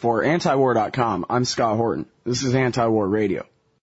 For antiwar.com, I'm Scott Horton. This is Anti-War Radio.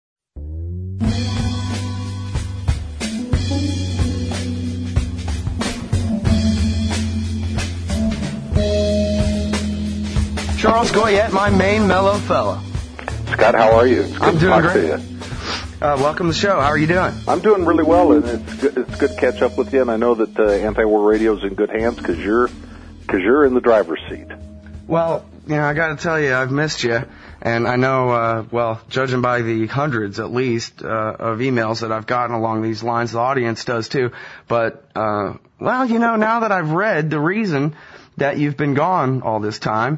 Charles Goyette, my main mellow fella. Scott, how are you? I'm doing great. Welcome to the show. How are you doing? I'm doing really well, and it's good to catch up with you. And I know that Anti-War Radio is in good hands because you're in the driver's seat. Well, I got to tell you, I've missed you, and I know, judging by the hundreds at least of emails that I've gotten along these lines, the audience does too. But now that I've read the reason that you've been gone all this time.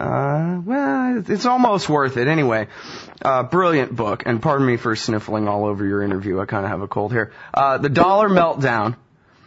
It's almost worth it anyway. Brilliant book, and pardon me for sniffling all over your interview. I kind of have a cold here. The Dollar Meltdown,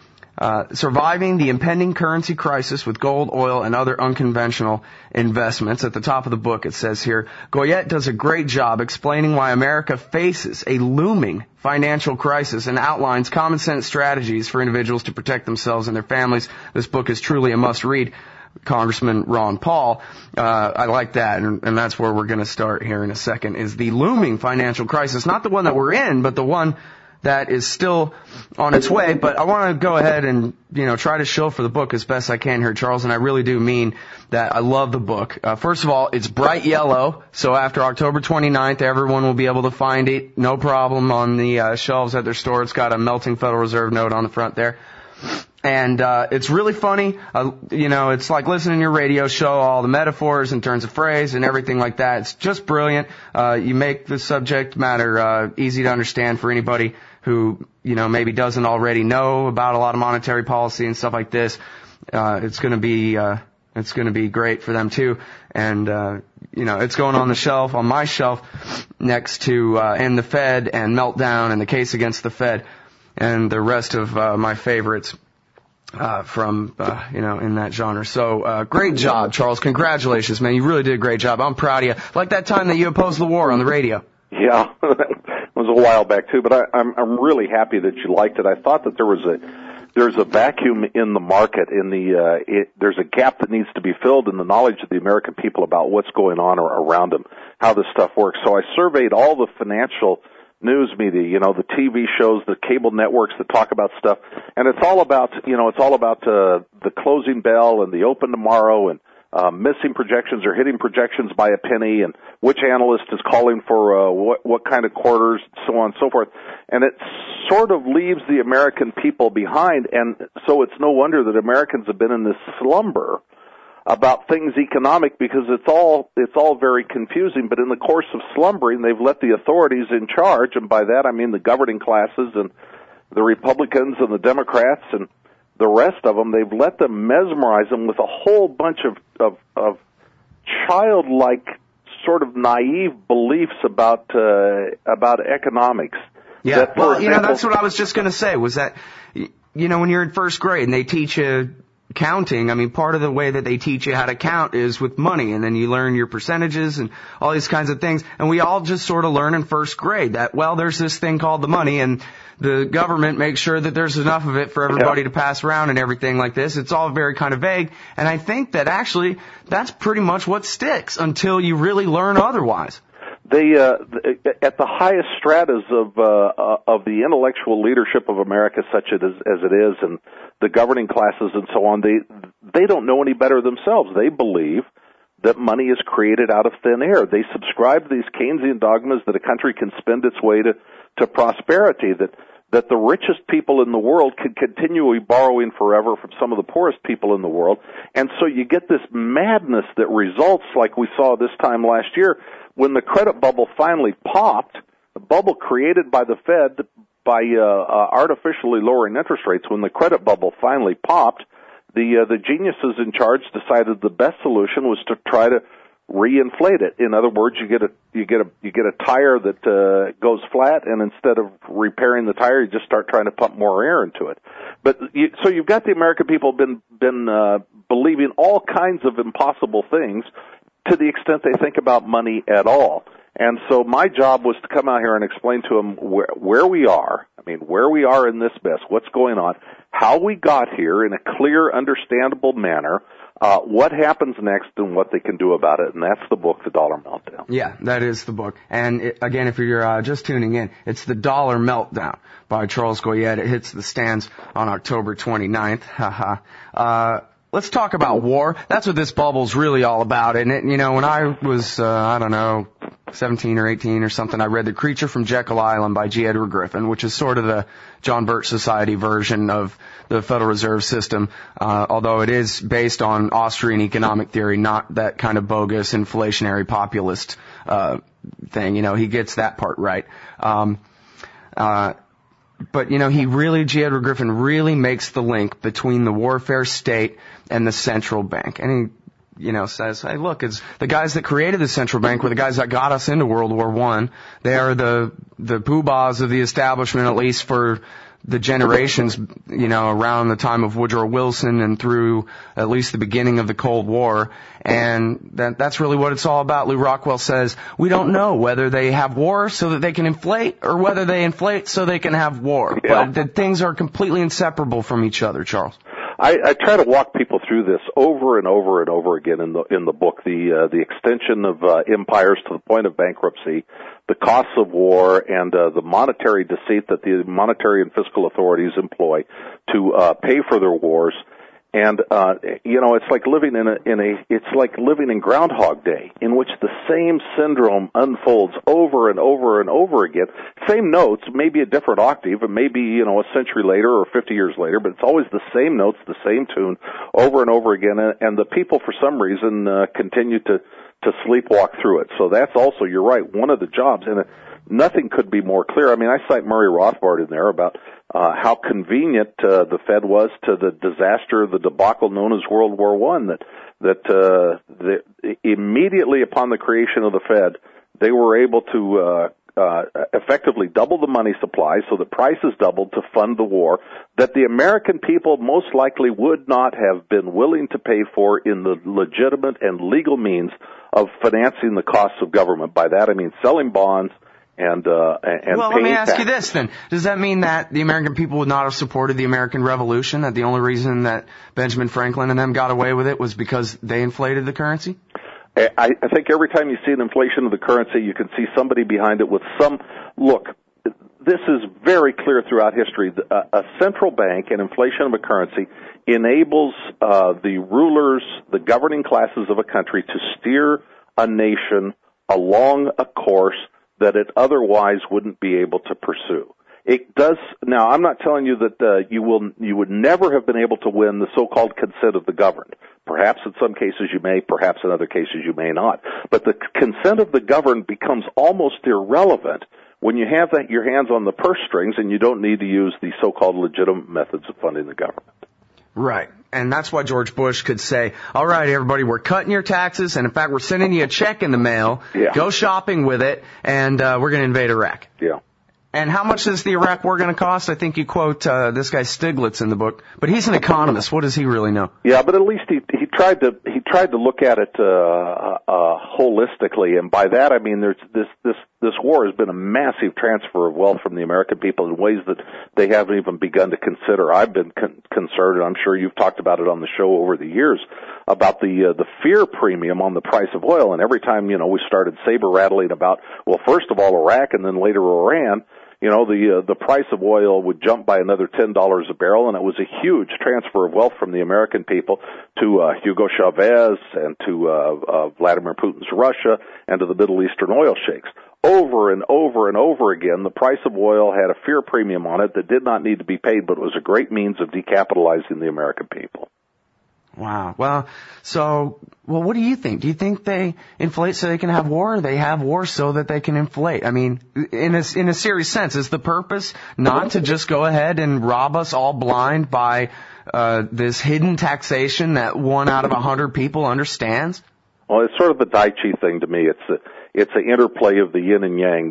Surviving the Impending Currency Crisis with Gold, Oil, and Other Unconventional Investments. At the top of the book it says here, Goyette does a great job explaining why America faces a looming financial crisis and outlines common sense strategies for individuals to protect themselves and their families. This book is truly a must-read. Congressman Ron Paul. I like that, and that's where we're going to start here in a second, is the looming financial crisis. Not the one that we're in, but the one that is still on its way. But I want to go ahead and, try to show for the book as best I can here, Charles, and I really do mean that I love the book. First of all, it's bright yellow, so after October 29th, everyone will be able to find it, no problem, on the shelves at their store. It's got a melting Federal Reserve note on the front there. And it's really funny. It's like listening to your radio show, all the metaphors and turns of phrase and everything like that. It's just brilliant. You make the subject matter easy to understand for anybody who, maybe doesn't already know about a lot of monetary policy and stuff like this. It's going to be great for them too. And it's going on the shelf, on my shelf, next to End the Fed and Meltdown and The Case Against the Fed and the rest of my favorites. From in that genre. So, great job, Charles. Congratulations, man. You really did a great job. I'm proud of you. Like that time that you opposed the war on the radio. Yeah, it was a while back too, but I'm really happy that you liked it. I thought that there's a vacuum in the market, there's a gap that needs to be filled in the knowledge of the American people about what's going on around them, how this stuff works. So I surveyed all the financial news media, the TV shows, the cable networks that talk about stuff, and it's all about the closing bell and the open tomorrow and missing projections or hitting projections by a penny, and which analyst is calling for what kind of quarters, so on and so forth. And it sort of leaves the American people behind, and so it's no wonder that Americans have been in this slumber about things economic, because it's all very confusing. But in the course of slumbering, they've let the authorities in charge, and by that I mean the governing classes and the Republicans and the Democrats and the rest of them. They've let them mesmerize them with a whole bunch of childlike, sort of naive beliefs about economics. Yeah, that's what I was just going to say, was that, when you're in first grade and they teach you counting, part of the way that they teach you how to count is with money, and then you learn your percentages and all these kinds of things. And we all just sort of learn in first grade that, there's this thing called the money, and the government makes sure that there's enough of it for everybody to pass around and everything like this. It's all very kind of vague. And I think that actually that's pretty much what sticks until you really learn otherwise. They at the highest stratas of the intellectual leadership of America, such as it is, and the governing classes and so on, they don't know any better themselves. They believe that money is created out of thin air. They subscribe to these Keynesian dogmas that a country can spend its way to prosperity, that the richest people in the world can continue borrowing forever from some of the poorest people in the world. And so you get this madness that results, like we saw this time last year, when the credit bubble finally popped, the bubble created by the Fed by artificially lowering interest rates. When the credit bubble finally popped, the geniuses in charge decided the best solution was to try to reinflate it. In other words, you get a tire that goes flat, and instead of repairing the tire, you just start trying to pump more air into it. So you've got the American people been believing all kinds of impossible things to the extent they think about money at all. And so my job was to come out here and explain to them where we are. Where we are in this mess, what's going on, how we got here in a clear, understandable manner, what happens next and what they can do about it, and that's the book, The Dollar Meltdown. Yeah, that is the book. And again, if you're just tuning in, it's The Dollar Meltdown by Charles Goyette. It hits the stands on October 29th. Haha. Let's talk about war. That's what this bubble's really all about. And it, when I was, 17 or 18 or something, I read The Creature from Jekyll Island by G. Edward Griffin, which is sort of the John Birch Society version of the Federal Reserve System, although it is based on Austrian economic theory, not that kind of bogus inflationary populist thing. He gets that part right. But, G. Edward Griffin really makes the link between the warfare state and the central bank. And he, says, hey, look, it's the guys that created the central bank were the guys that got us into World War I. They are the poobahs of the establishment, at least for the generations, around the time of Woodrow Wilson and through at least the beginning of the Cold War. And that's really what it's all about. Lew Rockwell says, we don't know whether they have war so that they can inflate or whether they inflate so they can have war. Yeah. But the things are completely inseparable from each other, Charles. I try to walk people through this over and over and over again in the book. The extension of empires to the point of bankruptcy, the costs of war, and the monetary deceit that the monetary and fiscal authorities employ to pay for their wars. And it's like living it's like living in Groundhog Day, in which the same syndrome unfolds over and over and over again. Same notes, maybe a different octave, and maybe a century later or 50 years later, but it's always the same notes, the same tune, over and over again. And the people, for some reason, continue to sleepwalk through it. So that's also, you're right, one of the jobs, and nothing could be more clear. I mean, I cite Murray Rothbard in there about how convenient the Fed was to the disaster, the debacle known as World War I. That immediately upon the creation of the Fed, they were able to effectively double the money supply, so that prices doubled to fund the war that the American people most likely would not have been willing to pay for in the legitimate and legal means of financing the costs of government. By that I mean selling bonds. And well, let me ask you this then. Does that mean that the American people would not have supported the American Revolution, that the only reason that Benjamin Franklin and them got away with it was because they inflated the currency? I think every time you see an inflation of the currency, you can see somebody behind it with some... Look, this is very clear throughout history. A central bank and inflation of a currency enables the rulers, the governing classes of a country to steer a nation along a course that it otherwise wouldn't be able to pursue. It does. Now, I'm not telling you that you would never have been able to win the so-called consent of the governed. Perhaps in some cases you may, perhaps in other cases you may not. But the consent of the governed becomes almost irrelevant when you have your hands on the purse strings and you don't need to use the so-called legitimate methods of funding the government. Right. And that's why George Bush could say, all right, everybody, we're cutting your taxes, and in fact, we're sending you a check in the mail. Yeah. Go shopping with it, and we're going to invade Iraq. Yeah. And how much is the Iraq war going to cost? I think you quote this guy Stiglitz in the book, but he's an economist. What does he really know? Yeah, but at least he tried to look at it holistically, and by that I mean there's this war has been a massive transfer of wealth from the American people in ways that they haven't even begun to consider. I've been concerned, and I'm sure you've talked about it on the show over the years, about the fear premium on the price of oil. And every time we started saber rattling about, well, first of all Iraq and then later Iran, the price of oil would jump by another $10 a barrel, and it was a huge transfer of wealth from the American people to Hugo Chavez and to Vladimir Putin's Russia and to the Middle Eastern oil sheiks. Over and over and over again, the price of oil had a fear premium on it that did not need to be paid, but it was a great means of decapitalizing the American people. Wow. Well, what do you think? Do you think they inflate so they can have war, or they have war so that they can inflate? I mean, in a serious sense, is the purpose not to just go ahead and rob us all blind by this hidden taxation that 1 out of 100 people understands? Well, it's sort of the Tai Chi thing to me. It's an interplay of the yin and yang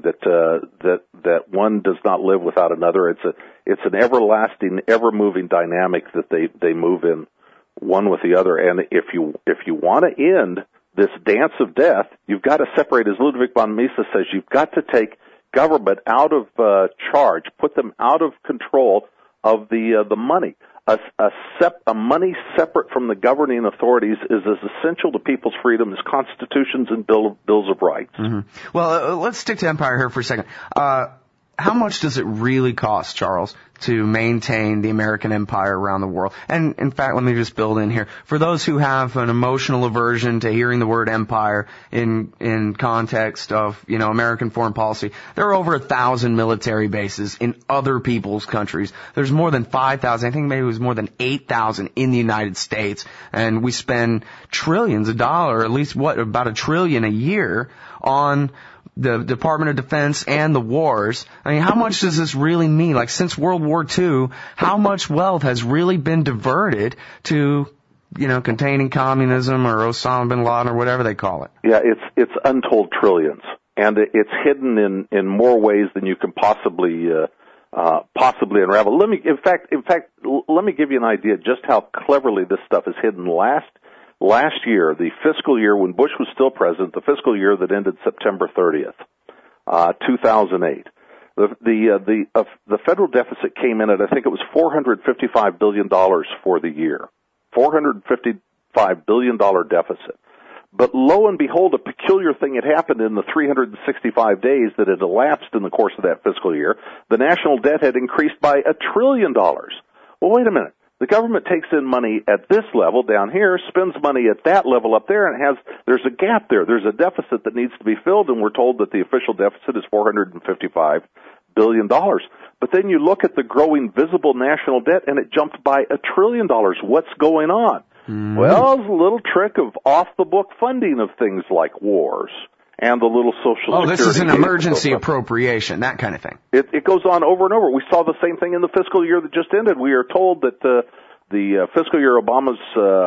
that one does not live without another. It's an everlasting, ever moving dynamic that they move in one with the other. And if you want to end this dance of death, you've got to separate, as Ludwig von Mises says, you've got to take government out of charge, put them out of control of the money. a money separate from the governing authorities is as essential to people's freedom as constitutions and bills of rights. Mm-hmm. Well, let's stick to empire here for a second. How much does it really cost, Charles, to maintain the American empire around the world? And in fact, let me just build in here. For those who have an emotional aversion to hearing the word empire in context of, American foreign policy, there are over 1,000 military bases in other people's countries. There's more than 5,000, I think maybe it was more than 8,000 in the United States. And we spend trillions of dollars, at least about $1 trillion a year on the Department of Defense and the wars. I mean, how much does this really mean? Like, since World War II, how much wealth has really been diverted to, containing communism or Osama bin Laden or whatever they call it? Yeah, it's untold trillions, and it's hidden in more ways than you can possibly unravel. Let me give you an idea just how cleverly this stuff is hidden. Last year, the fiscal year when Bush was still president, the fiscal year that ended September 30th, 2008, the federal deficit came in at, I think it was $455 billion for the year. $455 billion deficit. But lo and behold, a peculiar thing had happened in the 365 days that had elapsed in the course of that fiscal year. The national debt had increased by $1 trillion. Well, wait a minute. The government takes in money at this level down here, spends money at that level up there, and there's a gap there. There's a deficit that needs to be filled, and we're told that the official deficit is $455 billion. But then you look at the growing visible national debt, and it jumped by $1 trillion. What's going on? Well, it's a little trick of off-the-book funding of things like wars and the little Social Security. This is an emergency appropriation, that kind of thing. It goes on over and over. We saw the same thing in the fiscal year that just ended. We are told that the fiscal year, Obama's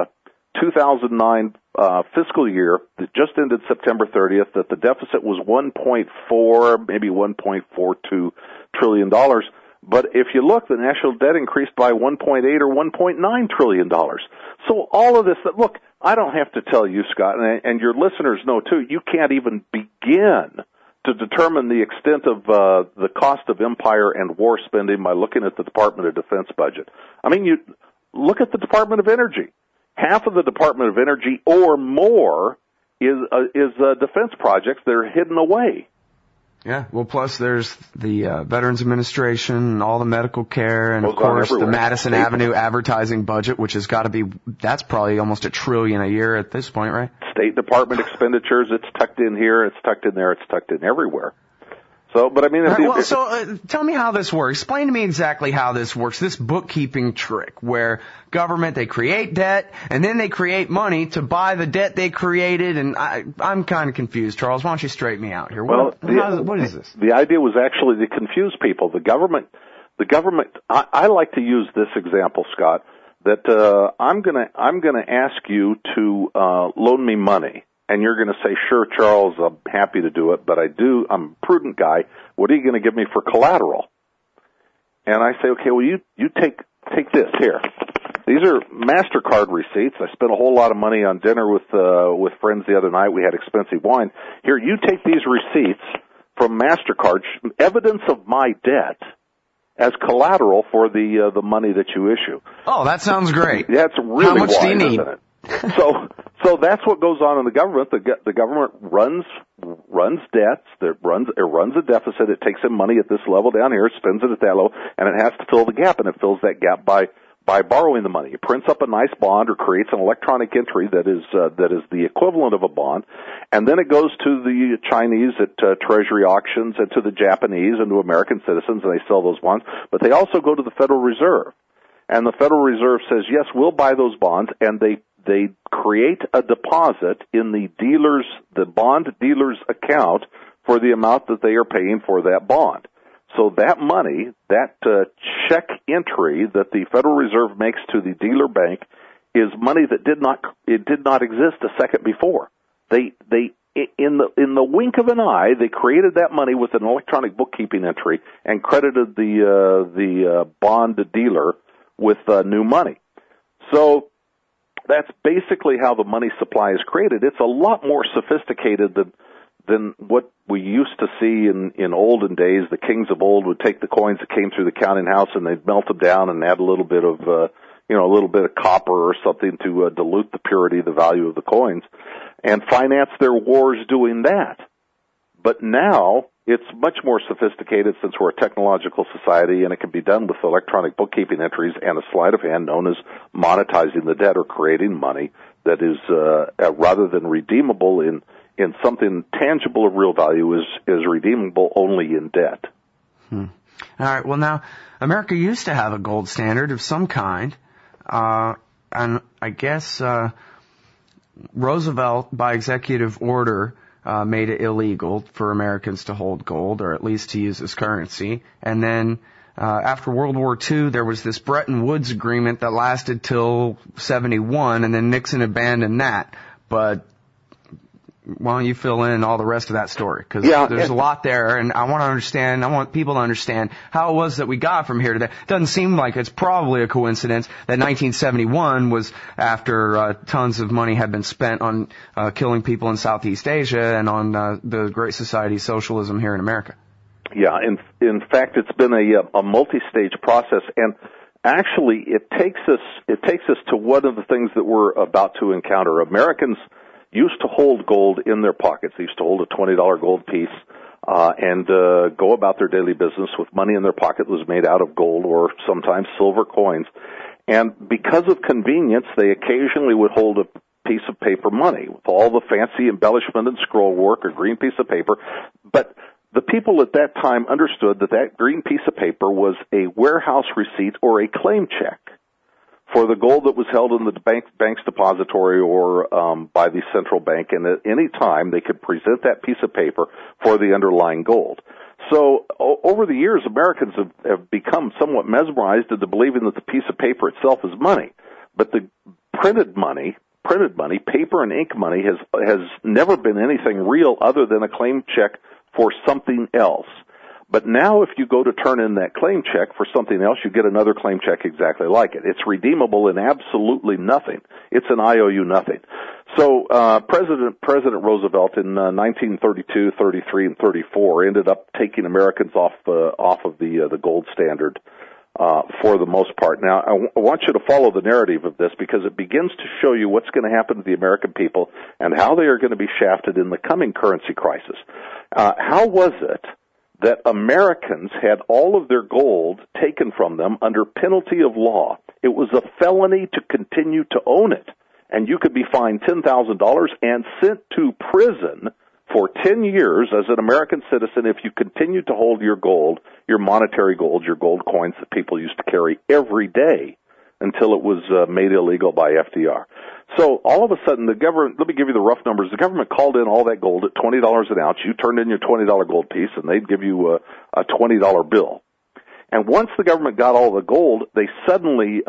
2009 fiscal year that just ended September 30th, that the deficit was 1.4, maybe $1.42 trillion. But if you look, the national debt increased by 1.8 or $1.9 trillion. So all of this, look, I don't have to tell you, Scott, and your listeners know too, you can't even begin to determine the extent of the cost of empire and war spending by looking at the Department of Defense budget. I mean, you look at the Department of Energy. Half of the Department of Energy or more is defense projects that are hidden away. Yeah, well, plus there's the Veterans Administration and all the medical care, and of course the Madison Avenue advertising budget, which has got to be, that's probably almost $1 trillion a year at this point, right? State Department expenditures, it's tucked in here, it's tucked in there, it's tucked in everywhere. So, but I mean, tell me how this works. Explain to me exactly how this works. This bookkeeping trick where government, they create debt and then they create money to buy the debt they created. And I'm kind of confused, Charles. Why don't you straighten me out here? Well, what is this? The idea was actually to confuse people. The government, I like to use this example, Scott, that, I'm gonna ask you to, loan me money. And you're going to say, sure, Charles, I'm happy to do it, but I'm a prudent guy. What are you going to give me for collateral? And I say, okay, well, you take this here. These are MasterCard receipts. I spent a whole lot of money on dinner with friends the other night. We had expensive wine. Here, you take these receipts from MasterCard, evidence of my debt, as collateral for the money that you issue. Oh, that sounds great. That's really How much wise, do you need? isn't it? So that's what goes on in the government. The government runs debts. It runs a deficit. It takes in money at this level down here, spends it at that level, and it has to fill the gap. And it fills that gap by borrowing the money. It prints up a nice bond or creates an electronic entry that is the equivalent of a bond, and then it goes to the Chinese at Treasury auctions and to the Japanese and to American citizens, and they sell those bonds. But they also go to the Federal Reserve, and the Federal Reserve says, yes, we'll buy those bonds, and they create a deposit in the bond dealer's account for the amount that they are paying for that bond. So that money, that check entry that the Federal Reserve makes to the dealer bank, is money that did not exist a second before. They in the wink of an eye, they created that money with an electronic bookkeeping entry and credited the bond dealer with new money. So that's basically how the money supply is created. It's a lot more sophisticated than what we used to see in olden days. The kings of old would take the coins that came through the counting house and they'd melt them down and add a little bit of a little bit of copper or something to dilute the purity, the value of the coins, and finance their wars doing that. But now it's much more sophisticated since we're a technological society, and it can be done with electronic bookkeeping entries and a sleight of hand known as monetizing the debt or creating money that is, rather than redeemable in something tangible of real value, is redeemable only in debt. All right. Well, now, America used to have a gold standard of some kind, and I guess Roosevelt, by executive order, made it illegal for Americans to hold gold, or at least to use as currency. And then after World War II, there was this Bretton Woods agreement that lasted till 71, and then Nixon abandoned that. But why don't you fill in all the rest of that story? Because there's a lot there, and I want people to understand how it was that we got from here to there. It doesn't seem like it's probably a coincidence that 1971 was after tons of money had been spent on killing people in Southeast Asia and on the Great Society socialism here in America. Yeah, in fact, it's been a multi-stage process, and actually, it takes us to one of the things that we're about to encounter. Americans used to hold gold in their pockets. They used to hold a $20 gold piece and go about their daily business with money in their pocket that was made out of gold or sometimes silver coins. And because of convenience, they occasionally would hold a piece of paper money with all the fancy embellishment and scroll work, a green piece of paper. But the people at that time understood that green piece of paper was a warehouse receipt or a claim check for the gold that was held in the bank's depository or by the central bank, and at any time they could present that piece of paper for the underlying gold. So over the years, Americans have become somewhat mesmerized into believing that the piece of paper itself is money. But the printed money, paper and ink money, has never been anything real other than a claim check for something else. But now if you go to turn in that claim check for something else, you get another claim check exactly like it. It's redeemable in absolutely nothing. It's an IOU nothing. So President Roosevelt in 1932, 33, and 34 ended up taking Americans off of the gold standard for the most part. Now, I want you to follow the narrative of this because it begins to show you what's going to happen to the American people and how they are going to be shafted in the coming currency crisis. How was it that Americans had all of their gold taken from them under penalty of law? It was a felony to continue to own it, and you could be fined $10,000 and sent to prison for 10 years as an American citizen if you continued to hold your gold, your monetary gold, your gold coins that people used to carry every day until it was made illegal by FDR. So all of a sudden the government, let me give you the rough numbers, the government called in all that gold at $20 an ounce. You turned in your $20 gold piece and they'd give you a $20 bill. And once the government got all the gold, they suddenly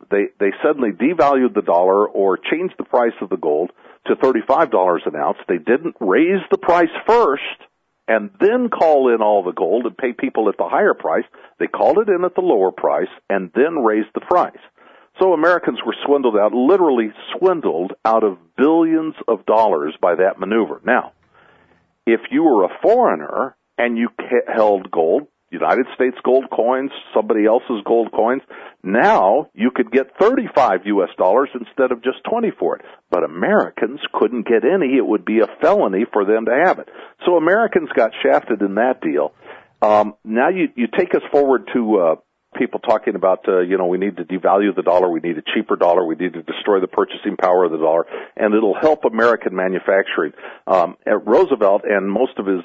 devalued the dollar or changed the price of the gold to $35 an ounce. They didn't raise the price first and then call in all the gold and pay people at the higher price. They called it in at the lower price and then raised the price. So Americans were literally swindled out of billions of dollars by that maneuver. Now, if you were a foreigner and you held gold, United States gold coins, somebody else's gold coins, now you could get $35 instead of just 20 for it. But Americans couldn't get any. It would be a felony for them to have it. So Americans got shafted in that deal. Now you take us forward to people talking about, we need to devalue the dollar, we need a cheaper dollar, we need to destroy the purchasing power of the dollar, and it'll help American manufacturing. Roosevelt and most of his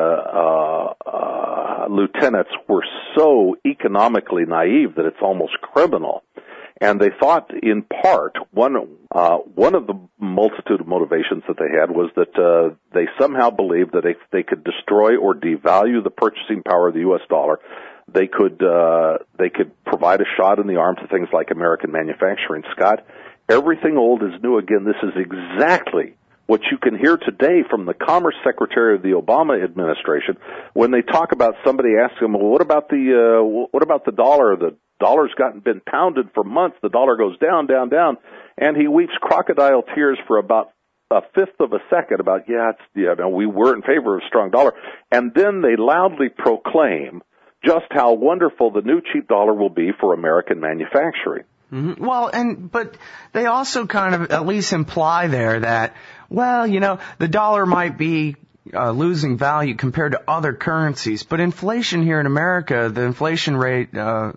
lieutenants were so economically naive that it's almost criminal. And they thought, in part, one of the multitude of motivations that they had was that they somehow believed that if they could destroy or devalue the purchasing power of the U.S. dollar, they could provide a shot in the arm to things like American manufacturing. Scott, everything old is new again. This is exactly what you can hear today from the Commerce Secretary of the Obama administration when they talk about somebody asking them, well, what about the dollar? The dollar's been pounded for months. The dollar goes down, down, down, and he weeps crocodile tears for about a fifth of a second about, we were in favor of a strong dollar. And then they loudly proclaim just how wonderful the new cheap dollar will be for American manufacturing. Mm-hmm. Well, but they also kind of at least imply there that, well, the dollar might be losing value compared to other currencies, but inflation here in America, the inflation rate,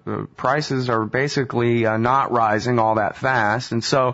prices are basically not rising all that fast, and so,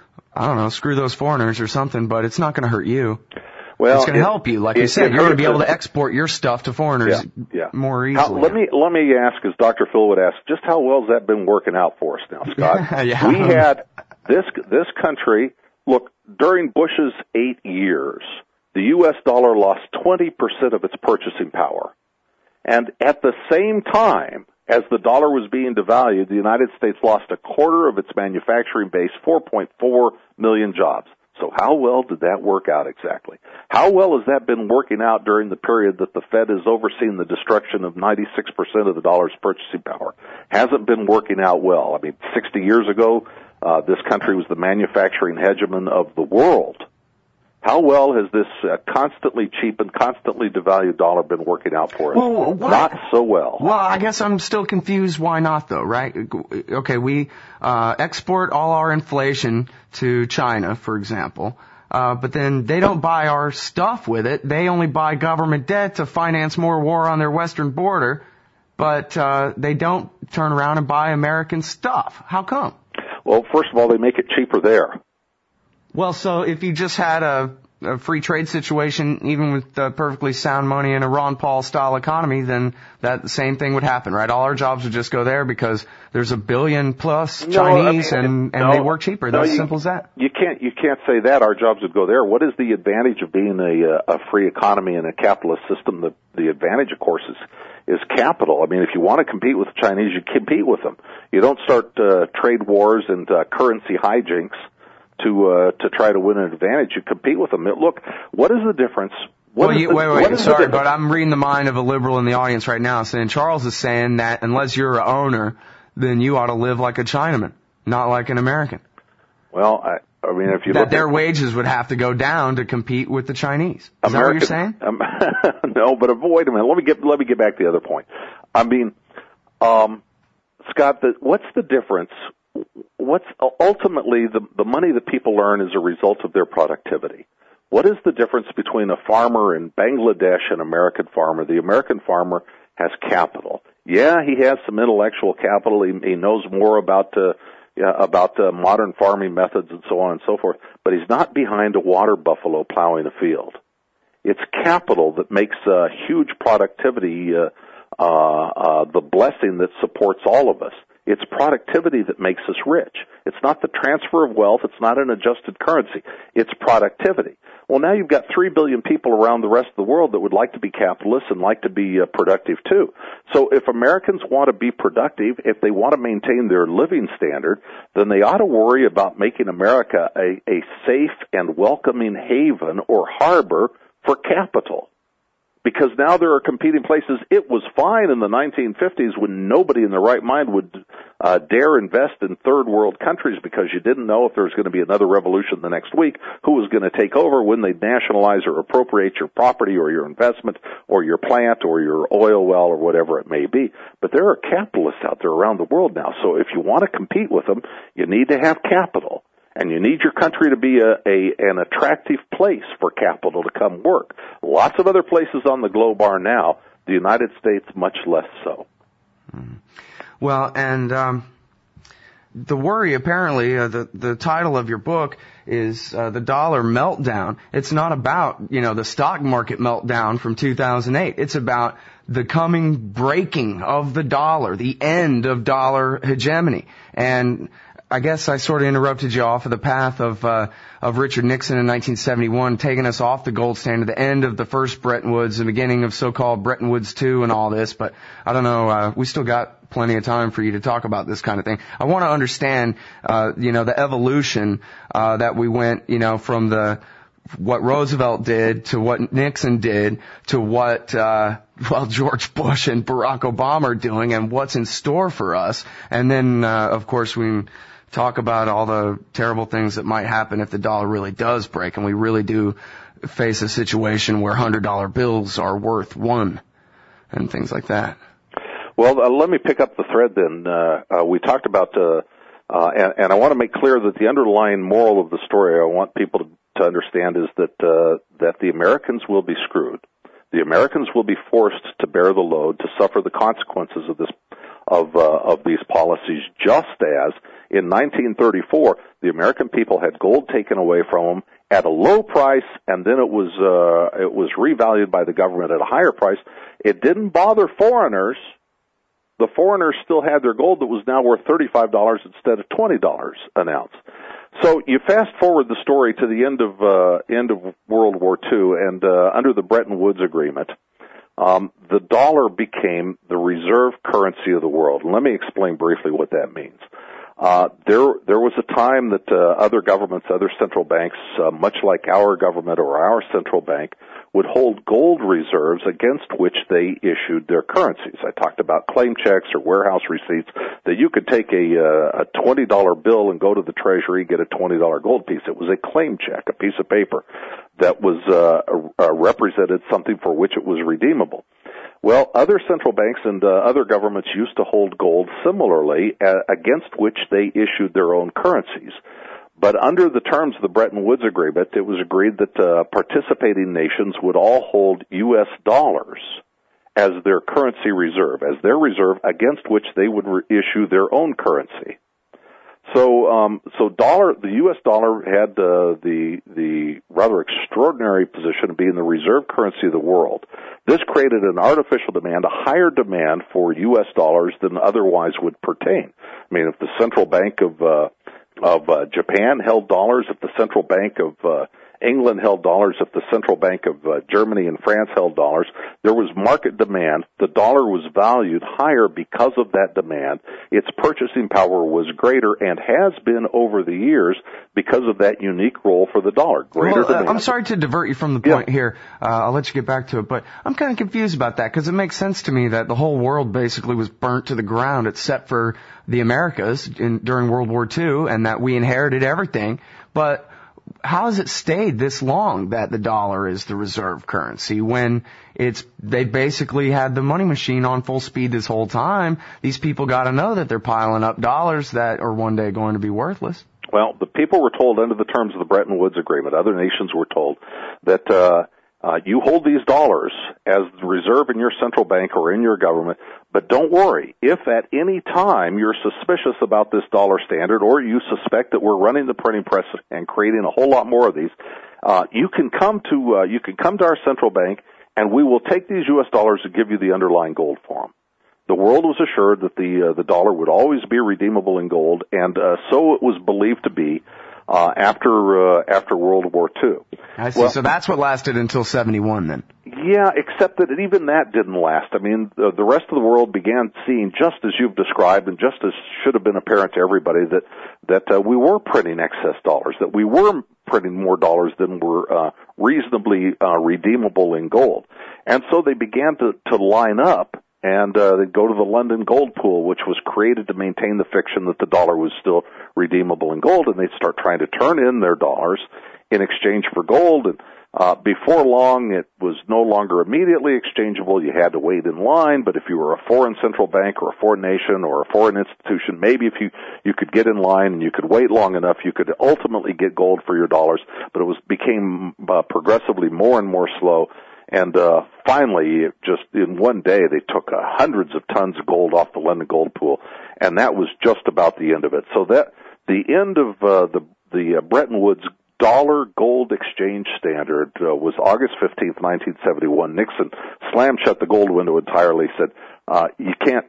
I don't know, screw those foreigners or something, but it's not going to hurt you. Well, it's going to help you. Like you said, you're going to be able to export your stuff to foreigners more easily. Let me ask, as Dr. Phil would ask, just how well has that been working out for us now, Scott? Yeah. We had this country, look, during Bush's 8 years, the U.S. dollar lost 20% of its purchasing power. And at the same time, as the dollar was being devalued, the United States lost a quarter of its manufacturing base, 4.4 million jobs. So how well did that work out exactly? How well has that been working out during the period that the Fed has overseen the destruction of 96% of the dollar's purchasing power? Hasn't been working out well. I mean, 60 years ago, this country was the manufacturing hegemon of the world. How well has this constantly cheap and constantly devalued dollar been working out for us? Well, not so well. Well, I guess I'm still confused why not, though, right? Okay, we export all our inflation to China, for example, but then they don't buy our stuff with it. They only buy government debt to finance more war on their western border, but they don't turn around and buy American stuff. How come? Well, first of all, they make it cheaper there. Well, so if you just had a free trade situation, even with perfectly sound money in a Ron Paul style economy, then that same thing would happen, right? All our jobs would just go there because there's a billion plus Chinese and they work cheaper. That's as simple as that. You can't say that our jobs would go there. What is the advantage of being a free economy and a capitalist system? The advantage, of course, is capital. I mean, if you want to compete with the Chinese, you compete with them. You don't start trade wars and currency hijinks to try to win an advantage. You compete with them. Look, what is the difference? Wait. Sorry, but I'm reading the mind of a liberal in the audience right now, saying Charles is saying that unless you're an owner, then you ought to live like a Chinaman, not like an American. Well, I mean, if you that their wages would have to go down to compete with the Chinese. Is that what you're saying? No, but wait a minute. Let me get back to the other point. I mean, Scott, what's the difference? What's ultimately the money that people earn is a result of their productivity. What is the difference between a farmer in Bangladesh and an American farmer? The American farmer has capital. Yeah, he has some intellectual capital. He knows more about modern farming methods and so on and so forth, but he's not behind a water buffalo plowing a field. It's capital that makes huge productivity the blessing that supports all of us. It's productivity that makes us rich. It's not the transfer of wealth. It's not an adjusted currency. It's productivity. Well, now you've got 3 billion people around the rest of the world that would like to be capitalists and like to be productive too. So if Americans want to be productive, if they want to maintain their living standard, then they ought to worry about making America a safe and welcoming haven or harbor for capital. Because now there are competing places. It was fine in the 1950s when nobody in their right mind would dare invest in third world countries because you didn't know if there was going to be another revolution the next week, who was going to take over, when they'd nationalize or appropriate your property or your investment or your plant or your oil well or whatever it may be. But there are capitalists out there around the world now. So if you want to compete with them, you need to have capital. And you need your country to be an attractive place for capital to come work. Lots of other places on the globe are now. The United States, much less so. Well, and the worry, apparently, the title of your book is The Dollar Meltdown. It's not about, the stock market meltdown from 2008. It's about the coming breaking of the dollar, the end of dollar hegemony. And I guess I sort of interrupted you off of the path of Richard Nixon in 1971, taking us off the gold standard, the end of the first Bretton Woods, the beginning of so-called Bretton Woods II and all this. But I don't know, we still got plenty of time for you to talk about this kind of thing. I want to understand, the evolution, that we went, from what Roosevelt did to what Nixon did to what, George Bush and Barack Obama are doing and what's in store for us. And then, of course, we talk about all the terrible things that might happen if the dollar really does break and we really do face a situation where $100 bills are worth one and things like that. Well, let me pick up the thread then. We talked about And I want to make clear that the underlying moral of the story I want people to understand is that the Americans will be screwed. The Americans will be forced to bear the load, to suffer the consequences of these policies, just as in 1934 the American people had gold taken away from them at a low price, and then it was revalued by the government at a higher price. It didn't bother foreigners. The foreigners still had their gold that was now worth $35 instead of $20 an ounce. So you fast forward the story to the end of World War II, and under the Bretton Woods Agreement, the dollar became the reserve currency of the world. And let me explain briefly what that means. There was a time that other governments, other central banks, much like our government or our central bank, would hold gold reserves against which they issued their currencies. I talked about claim checks or warehouse receipts, that you could take a $20 bill and go to the Treasury, get a $20 gold piece. It was a claim check, a piece of paper that was represented something for which it was redeemable. Well, other central banks and other governments used to hold gold similarly, against which they issued their own currencies. But under the terms of the Bretton Woods Agreement, it was agreed that participating nations would all hold U.S. dollars as their currency reserve, as their reserve against which they would issue their own currency. So the U.S. dollar had the rather extraordinary position of being the reserve currency of the world. This created an artificial demand, a higher demand for U.S. dollars than otherwise would pertain. I mean, if the central bank of Japan held dollars, if the central bank of England held dollars, if the central bank of Germany and France held dollars, there was market demand. The dollar was valued higher because of that demand. Its purchasing power was greater and has been over the years because of that unique role for the dollar. Greater demand. I'm sorry to divert you from the point here. I'll let you get back to it, but I'm kind of confused about that because it makes sense to me that the whole world basically was burnt to the ground except for the Americas during World War II, and that we inherited everything. But how has it stayed this long that the dollar is the reserve currency when they basically had the money machine on full speed this whole time? These people got to know that they're piling up dollars that are one day going to be worthless. Well, the people were told under the terms of the Bretton Woods Agreement, other nations were told that you hold these dollars as the reserve in your central bank or in your government, but don't worry. If at any time you're suspicious about this dollar standard, or you suspect that we're running the printing press and creating a whole lot more of these, you can come to our central bank, and we will take these U.S. dollars and give you the underlying gold for them. The world was assured that the dollar would always be redeemable in gold, and so it was believed to be after World War II. I see. Well, so that's what lasted until 71 then. Yeah, except that even that didn't last. I mean, the rest of the world began seeing, just as you've described, and just as should have been apparent to everybody, that we were printing excess dollars, that we were printing more dollars than were reasonably redeemable in gold. And so they began to line up, and they'd go to the London Gold Pool, which was created to maintain the fiction that the dollar was still redeemable in gold, and they'd start trying to turn in their dollars in exchange for gold. And before long, it was no longer immediately exchangeable. You had to wait in line, but if you were a foreign central bank or a foreign nation or a foreign institution, maybe if you could get in line and you could wait long enough, you could ultimately get gold for your dollars, but it became progressively more and more slow. And finally, just in one day, they took hundreds of tons of gold off the London Gold Pool, and that was just about the end of it. So that the end of the Bretton Woods dollar-gold exchange standard was August 15th, 1971. Nixon slammed shut the gold window entirely. Said, "You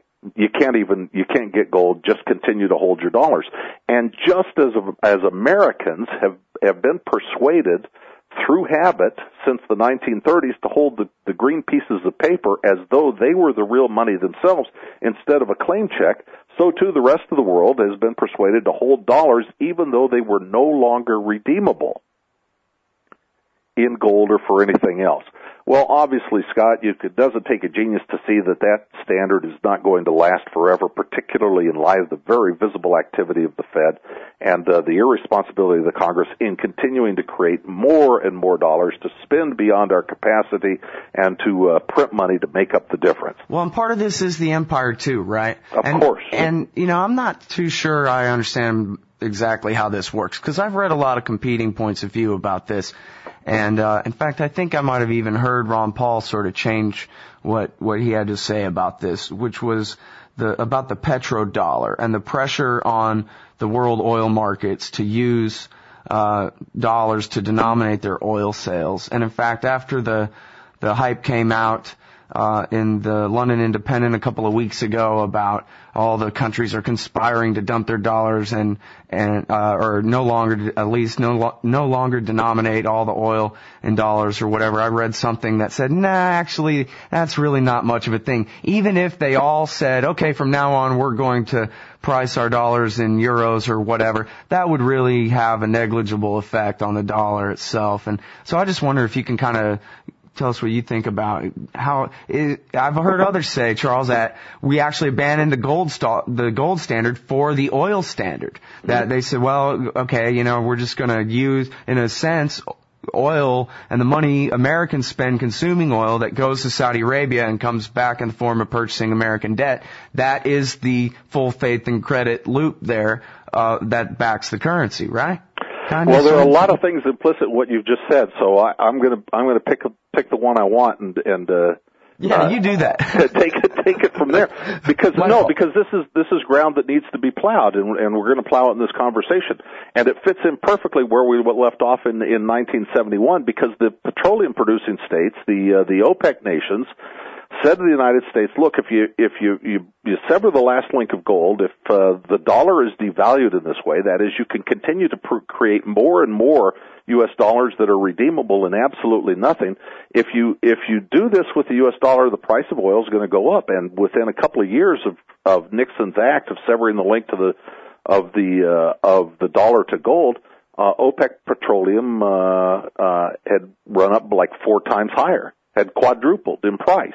can't get gold. Just continue to hold your dollars." And just as Americans have been persuaded through habit since the 1930s to hold the green pieces of paper as though they were the real money themselves instead of a claim check, so too the rest of the world has been persuaded to hold dollars even though they were no longer redeemable in gold or for anything else. Well, obviously, Scott, it doesn't take a genius to see that standard is not going to last forever, particularly in light of the very visible activity of the Fed and the irresponsibility of the Congress in continuing to create more and more dollars to spend beyond our capacity and to print money to make up the difference. Well, and part of this is the empire, too, right? Of course. And, I'm not too sure I understand exactly how this works, because I've read a lot of competing points of view about this. And, in fact, I think I might have even heard Ron Paul sort of change what he had to say about this, which was about the petrodollar and the pressure on the world oil markets to use, dollars to denominate their oil sales. And in fact, after the hype came out, in the London Independent a couple of weeks ago about all the countries are conspiring to dump their dollars or no longer denominate all the oil in dollars or whatever. I read something that said, actually, that's really not much of a thing. Even if they all said, okay, from now on we're going to price our dollars in euros or whatever, that would really have a negligible effect on the dollar itself. And so I just wonder if you can kind of tell us what you think about how I've heard others say, Charles, that we actually abandoned the gold standard for the oil standard. That they said, well, okay, we're just going to use, in a sense, oil and the money Americans spend consuming oil that goes to Saudi Arabia and comes back in the form of purchasing American debt. That is the full faith and credit loop there that backs the currency, right? Well, there are a lot of things implicit in what you've just said, so I'm gonna pick the one I want and you do that. take it from there because this is ground that needs to be plowed and we're going to plow it in this conversation, and it fits in perfectly where we left off in 1971 because the petroleum producing states, the OPEC nations, said to the United States, look, if you sever the last link of gold, if the dollar is devalued in this way, that is, you can continue to create more and more U.S. dollars that are redeemable in absolutely nothing. If you do this with the U.S. dollar, the price of oil is going to go up. And within a couple of years of Nixon's act of severing the link to of the dollar to gold, OPEC Petroleum had run up like 4 times higher, had quadrupled in price.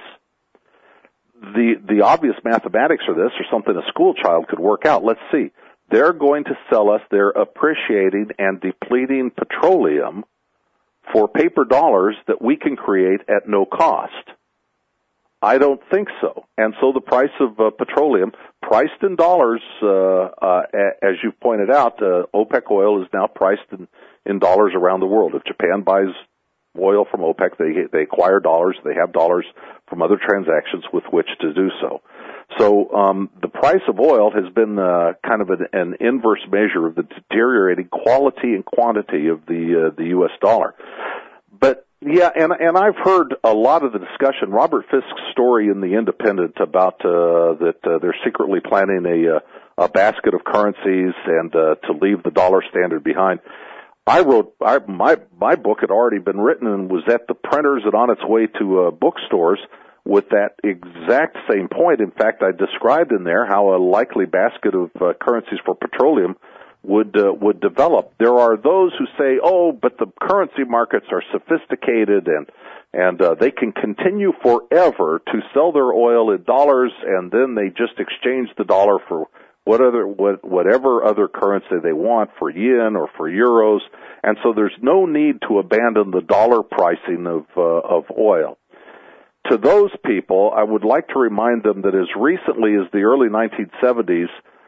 The obvious mathematics for this, or something a school child could work out. Let's see. They're going to sell us their appreciating and depleting petroleum for paper dollars that we can create at no cost. I don't think so. And so the price of petroleum, priced in dollars, as you pointed out, OPEC oil is now priced in dollars around the world. If Japan buys oil from OPEC, they acquire dollars. They have dollars from other transactions with which to do so. So the price of oil has been kind of an inverse measure of the deteriorating quality and quantity of the U.S. dollar. But yeah, and I've heard a lot of the discussion. Robert Fisk's story in the Independent about that they're secretly planning a basket of currencies and to leave the dollar standard behind. My book had already been written and was at the printers and on its way to bookstores with that exact same point. In fact, I described in there how a likely basket of currencies for petroleum would develop. There are those who say, oh, but the currency markets are sophisticated and they can continue forever to sell their oil in dollars, and then they just exchange the dollar for whatever other currency they want, for yen or for euros, and so there's no need to abandon the dollar pricing of oil. To those people, I would like to remind them that as recently as the early 1970s,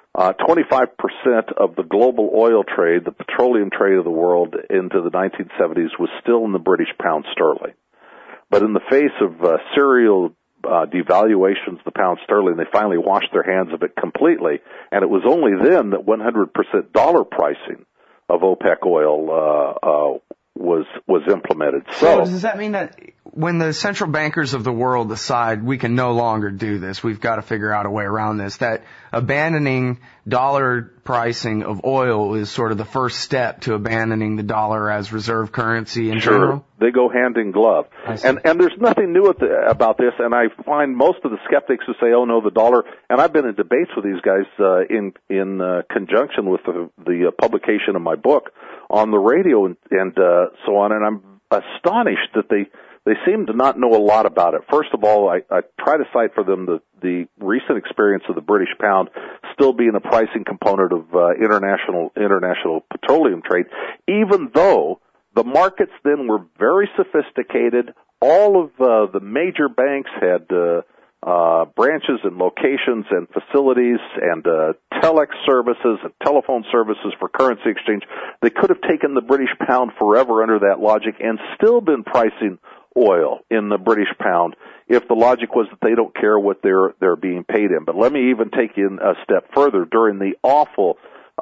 25% of the global oil trade, the petroleum trade of the world into the 1970s, was still in the British pound sterling. But in the face of serial devaluations of the pound sterling, they finally washed their hands of it completely, and it was only then that 100% dollar pricing of OPEC oil was implemented. So does that mean that when the central bankers of the world decide we can no longer do this, we've got to figure out a way around this, that abandoning dollar pricing of oil is sort of the first step to abandoning the dollar as reserve currency in general? They go hand in glove. And there's nothing new about this, and I find most of the skeptics who say, oh no, the dollar, and I've been in debates with these guys in conjunction with the publication of my book on the radio and so on, and I'm astonished that they seem to not know a lot about it. First of all, I try to cite for them the recent experience of the British pound still being a pricing component of international petroleum trade, even though the markets then were very sophisticated. All of the major banks had branches and locations and facilities and telex services and telephone services for currency exchange. They could have taken the British pound forever under that logic and still been pricing oil in the British pound if the logic was that they don't care what they're being paid in. But let me even take you a step further. During the awful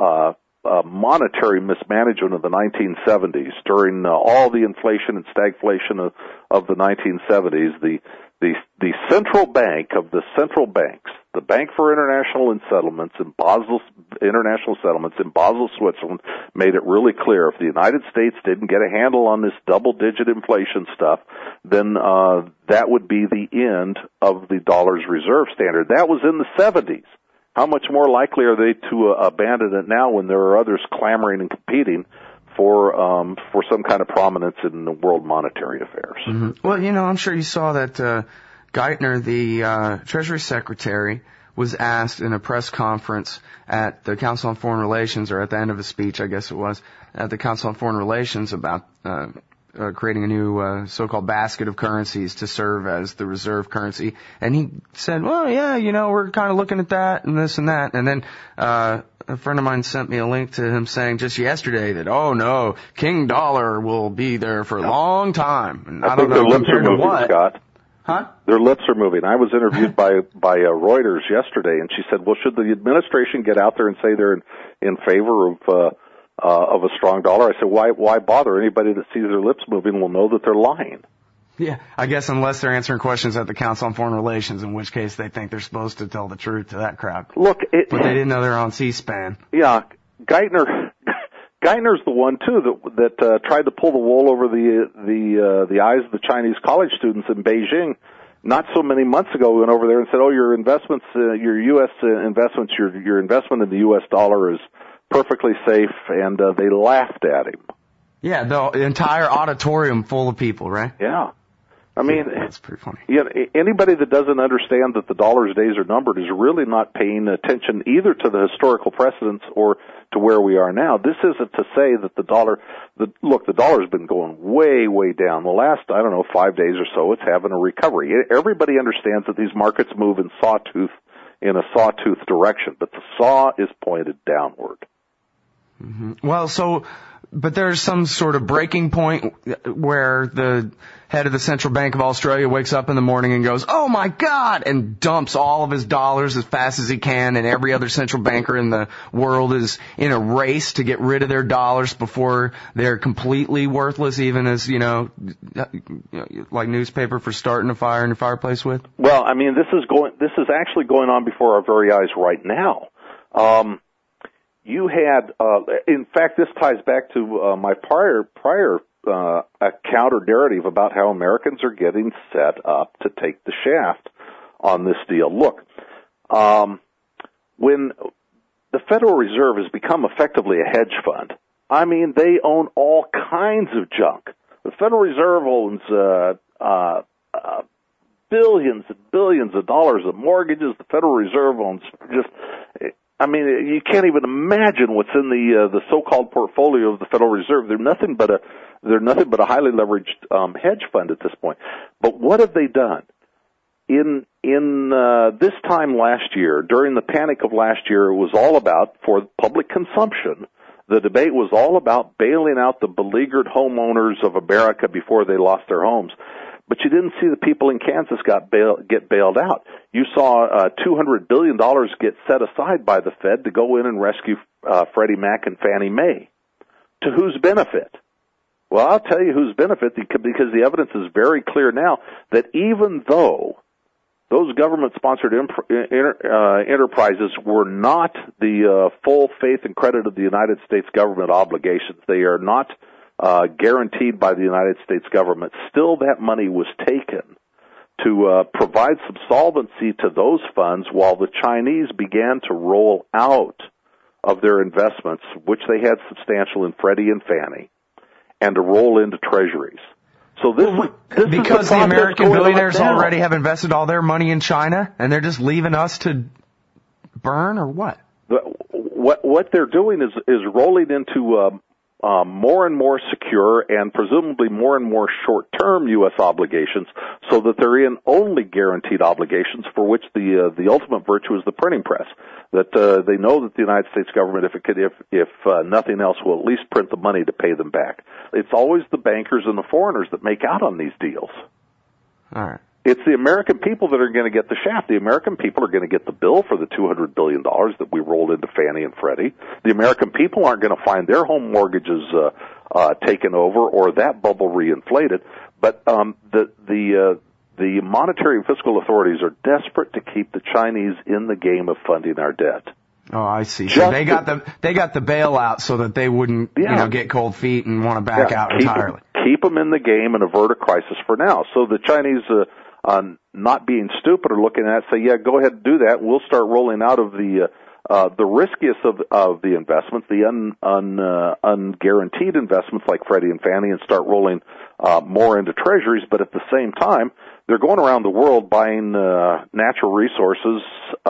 monetary mismanagement of the 1970s, during all the inflation and stagflation of the 1970s, the central bank of the central banks, the Bank for International Settlements in Basel, Switzerland, made it really clear if the United States didn't get a handle on this double-digit inflation stuff, then that would be the end of the dollar's reserve standard. That was in the 70s. How much more likely are they to abandon it now when there are others clamoring and competing for some kind of prominence in the world monetary affairs? Mm-hmm. Well, I'm sure you saw that Geithner, the Treasury Secretary, was asked in a press conference at the Council on Foreign Relations, or at the end of a speech, I guess it was, at the Council on Foreign Relations about creating a new so-called basket of currencies to serve as the reserve currency. And he said, well, yeah, we're kind of looking at that and this and that. And then a friend of mine sent me a link to him saying just yesterday that, oh, no, King Dollar will be there for a long time. And I don't know compared to what. Scott. Huh? Their lips are moving. I was interviewed by Reuters yesterday, and she said, well, should the administration get out there and say they're in favor of a strong dollar? I said, why bother? Anybody that sees their lips moving will know that they're lying. Yeah, I guess unless they're answering questions at the Council on Foreign Relations, in which case they think they're supposed to tell the truth to that crowd. Look, but they didn't know they're on C-SPAN. Yeah, Geithner's the one too that tried to pull the wool over the eyes of the Chinese college students in Beijing. Not so many months ago, we went over there and said, "Oh, your investments, your U.S. investments, your investment in the U.S. dollar is perfectly safe," and they laughed at him. Yeah, the entire auditorium full of people, right? Yeah. I mean, that's pretty funny. Yeah, anybody that doesn't understand that the dollar's days are numbered is really not paying attention either to the historical precedents or to where we are now. This isn't to say that the dollar's been going way, way down. The last, 5 days or so, it's having a recovery. Everybody understands that these markets move in a sawtooth direction, but the saw is pointed downward. Mm-hmm. Well, but there's some sort of breaking point where the head of the Central Bank of Australia wakes up in the morning and goes, oh my God, and dumps all of his dollars as fast as he can, and every other central banker in the world is in a race to get rid of their dollars before they're completely worthless, even as, like newspaper for starting a fire in your fireplace with? Well, I mean, this is actually going on before our very eyes right now. You had, in fact, this ties back to my prior account or narrative about how Americans are getting set up to take the shaft on this deal. Look, when the Federal Reserve has become effectively a hedge fund, I mean, they own all kinds of junk. The Federal Reserve owns billions and billions of dollars of mortgages. The Federal Reserve owns you can't even imagine what's in the so-called portfolio of the Federal Reserve. They're nothing but a highly leveraged hedge fund at this point. But what have they done? In this time last year, during the panic of last year, it was all about, for public consumption, the debate was all about bailing out the beleaguered homeowners of America before they lost their homes. But you didn't see the people in Kansas get bailed out. You saw $200 billion get set aside by the Fed to go in and rescue Freddie Mac and Fannie Mae. To whose benefit? Well, I'll tell you whose benefit, because the evidence is very clear now that even though those government-sponsored enterprises were not the full faith and credit of the United States government obligations, they are not guaranteed by the United States government, still that money was taken to provide some solvency to those funds while the Chinese began to roll out of their investments, which they had substantial in Freddie and Fannie, and to roll into treasuries. So this is because the American billionaires already have invested all their money in China, and they're just leaving us to burn, or what? What they're doing is rolling into more and more secure and presumably more and more short-term U.S. obligations, so that they're in only guaranteed obligations for which the ultimate virtue is the printing press. That they know that the United States government, if nothing else, will at least print the money to pay them back. It's always the bankers and the foreigners that make out on these deals. All right. It's the American people that are going to get the shaft. The American people are going to get the bill for the $200 billion that we rolled into Fannie and Freddie. The American people aren't going to find their home mortgages taken over or that bubble reinflated. But the monetary and fiscal authorities are desperate to keep the Chinese in the game of funding our debt. Oh, I see. So they got the bailout so that they wouldn't get cold feet and want to back out entirely. Keep them in the game and avert a crisis for now. So the Chinese, not being stupid, are looking at it, say, yeah, go ahead and do that. We'll start rolling out of the riskiest of the investments, the unguaranteed investments like Freddie and Fannie, and start rolling more into treasuries. But at the same time, they're going around the world buying natural resources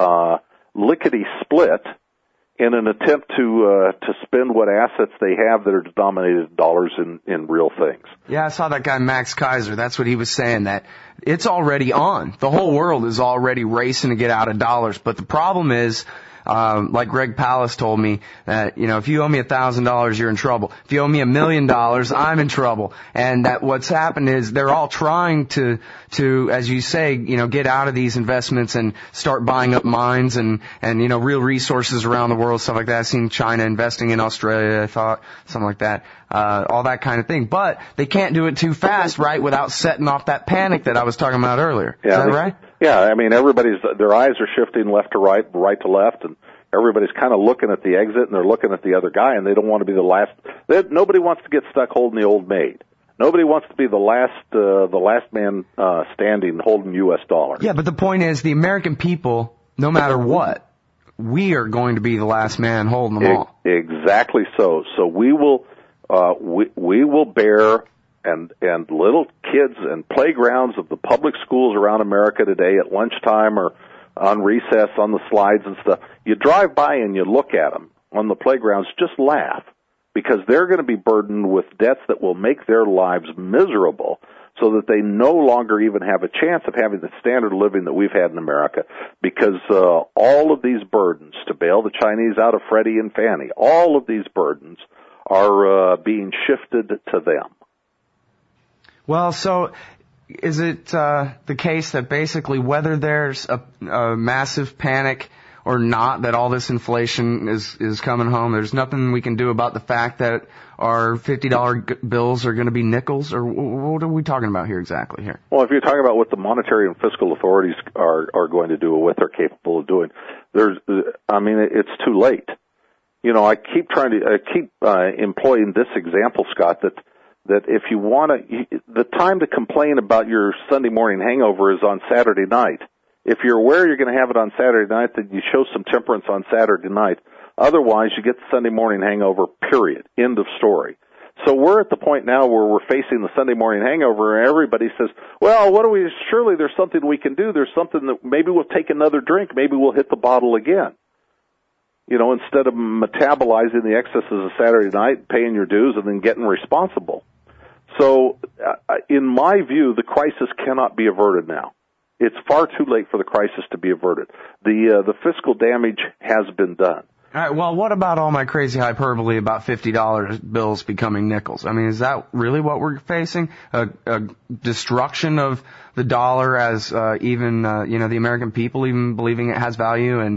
lickety-split in an attempt to spend what assets they have that are denominated in dollars in real things. Yeah, I saw that guy Max Kaiser. That's what he was saying, that it's already on. The whole world is already racing to get out of dollars. But the problem is, like Greg Palast told me, that, if you owe me $1,000, you're in trouble. If you owe me $1 million, I'm in trouble. And that what's happened is they're all trying to, as you say, get out of these investments and start buying up mines and real resources around the world, stuff like that. I've seen China investing in Australia, I thought, something like that. All that kind of thing. But they can't do it too fast, right, without setting off that panic that I was talking about earlier. Is that right? Yeah, I mean, their eyes are shifting left to right to left, and everybody's kind of looking at the exit, and they're looking at the other guy, and they don't want to be the last. Nobody wants to get stuck holding the old maid. Nobody wants to be the last man standing holding U.S. dollars. Yeah, but the point is, the American people, no matter what, we are going to be the last man holding them all. Exactly so. So we will bear. And little kids and playgrounds of the public schools around America today at lunchtime or on recess on the slides and stuff, you drive by and you look at them on the playgrounds, just laugh, because they're going to be burdened with debts that will make their lives miserable, so that they no longer even have a chance of having the standard of living that we've had in America, because all of these burdens to bail the Chinese out of Freddie and Fannie, all of these burdens are being shifted to them. Well, so is it the case that basically whether there's a massive panic or not, that all this inflation is coming home, there's nothing we can do about the fact that our $50 bills are going to be nickels? Or what are we talking about here exactly here? Well, if you're talking about what the monetary and fiscal authorities are going to do or what they're capable of doing, it's too late. I keep employing this example, Scott, that if you want to, the time to complain about your Sunday morning hangover is on Saturday night. If you're aware you're going to have it on Saturday night, then you show some temperance on Saturday night. Otherwise, you get the Sunday morning hangover, period. End of story. So we're at the point now where we're facing the Sunday morning hangover, and everybody says, well, surely there's something we can do. There's something that maybe we'll take another drink. Maybe we'll hit the bottle again. Instead of metabolizing the excesses of Saturday night, paying your dues, and then getting responsible. So, in my view, the crisis cannot be averted now. It's far too late for the crisis to be averted. The fiscal damage has been done. All right, well, what about all my crazy hyperbole about $50 bills becoming nickels? I mean, is that really what we're facing? A destruction of the dollar as even the American people even believing it has value, and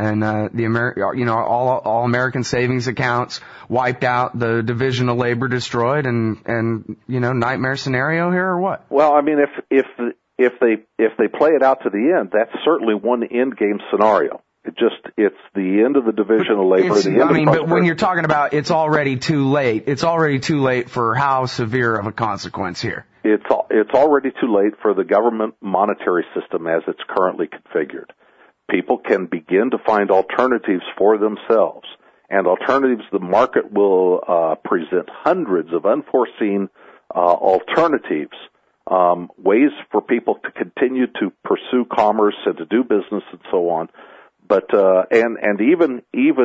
all American savings accounts wiped out, the division of labor destroyed, and nightmare scenario here, or what? Well, I mean, if they play it out to the end, that's certainly one end game scenario. It's the end of the division of labor. But when you're talking about it's already too late, it's already too late for how severe of a consequence here? It's already too late for the government monetary system as it's currently configured. People can begin to find alternatives for themselves, and alternatives the market will present hundreds of unforeseen alternatives, ways for people to continue to pursue commerce and to do business and so on. But and even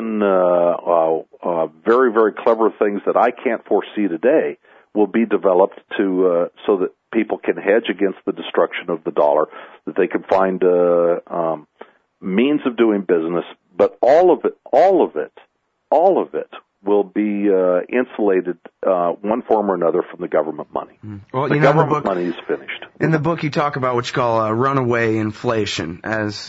very, very clever things that I can't foresee today will be developed to so that people can hedge against the destruction of the dollar, that they can find means of doing business. But all of it will be insulated one form or another from the government money. Well, the government money is finished. In the book, you talk about what you call runaway inflation, as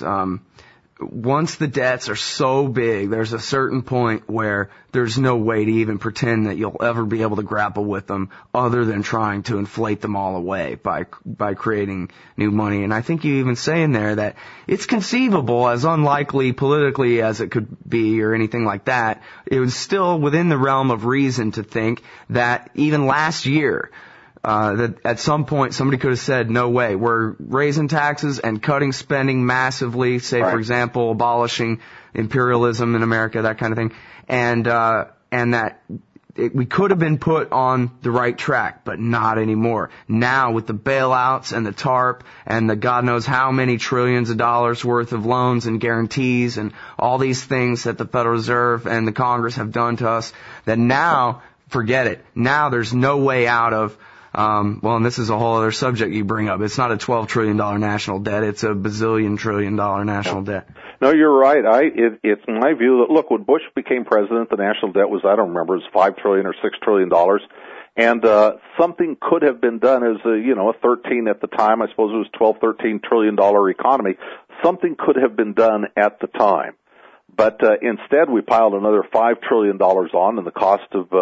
once the debts are so big, there's a certain point where there's no way to even pretend that you'll ever be able to grapple with them other than trying to inflate them all away by creating new money. And I think you even say in there that it's conceivable, as unlikely politically as it could be or anything like that, it was still within the realm of reason to think that even last year, that at some point somebody could have said, no way, we're raising taxes and cutting spending massively, say, for example, abolishing imperialism in America, that kind of thing, and that we could have been put on the right track, but not anymore. Now, with the bailouts and the TARP and the God knows how many trillions of dollars worth of loans and guarantees and all these things that the Federal Reserve and the Congress have done to us, that now, forget it, now there's no way out of and this is a whole other subject you bring up. It's not a $12 trillion national debt. It's a bazillion trillion dollar national debt. No, you're right. It's my view that, look, when Bush became president, the national debt was, I don't remember, it was $5 trillion or $6 trillion. And, something could have been done as a 13 at the time. I suppose it was $12, $13 trillion economy. Something could have been done at the time. But, instead we piled another $5 trillion on, and the cost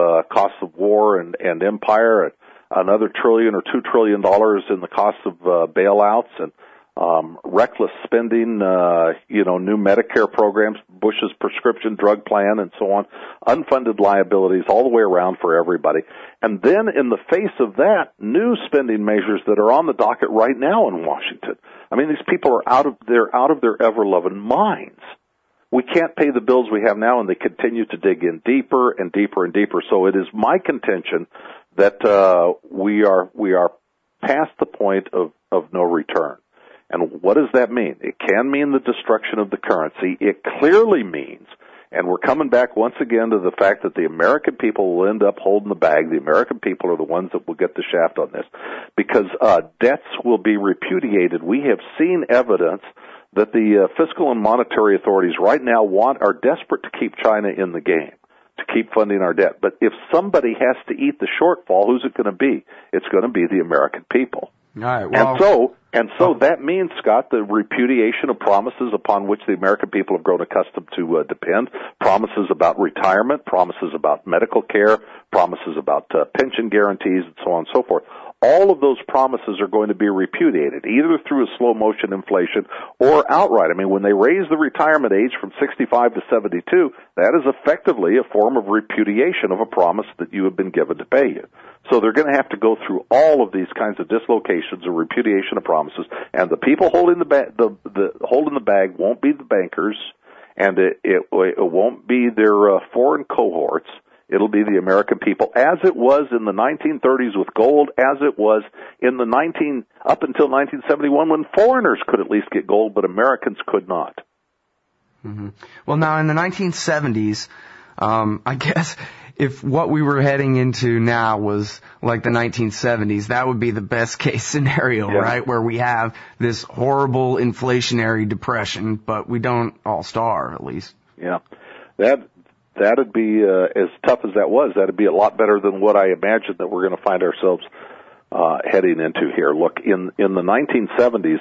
of war and empire, and another $1 trillion or $2 trillion in the cost of bailouts and reckless spending, new Medicare programs, Bush's prescription drug plan, and so on, unfunded liabilities all the way around for everybody. And then in the face of that, new spending measures that are on the docket right now in Washington. I mean, these people are out of their ever-loving minds. We can't pay the bills we have now, and they continue to dig in deeper and deeper and deeper. So it is my contention that we are past the point of no return. And what does that mean? It can mean the destruction of the currency. It clearly means, and we're coming back once again to the fact that the American people will end up holding the bag. The American people are the ones that will get the shaft on this, because debts will be repudiated. We have seen evidence that the fiscal and monetary authorities right now are desperate to keep China in the game, to keep funding our debt. But if somebody has to eat the shortfall, who's it going to be? It's going to be the American people. All right, well, and so that means, Scott, the repudiation of promises upon which the American people have grown accustomed to depend, promises about retirement, promises about medical care, promises about pension guarantees, and so on and so forth. All of those promises are going to be repudiated, either through a slow-motion inflation or outright. I mean, when they raise the retirement age from 65 to 72, that is effectively a form of repudiation of a promise that you have been given to pay you. So they're going to have to go through all of these kinds of dislocations or repudiation of promises, and the people holding holding the bag won't be the bankers, and it won't be their foreign cohorts. It'll be the American people, as it was in the 1930s with gold, as it was in up until 1971, when foreigners could at least get gold, but Americans could not. Mm-hmm. Well, now in the 1970s, I guess if what we were heading into now was like the 1970s, that would be the best case scenario, yeah, right? Where we have this horrible inflationary depression, but we don't all starve, at least. Yeah, that'd be, as tough as that was, that'd be a lot better than what I imagined that we're going to find ourselves heading into here. Look, in the 1970s,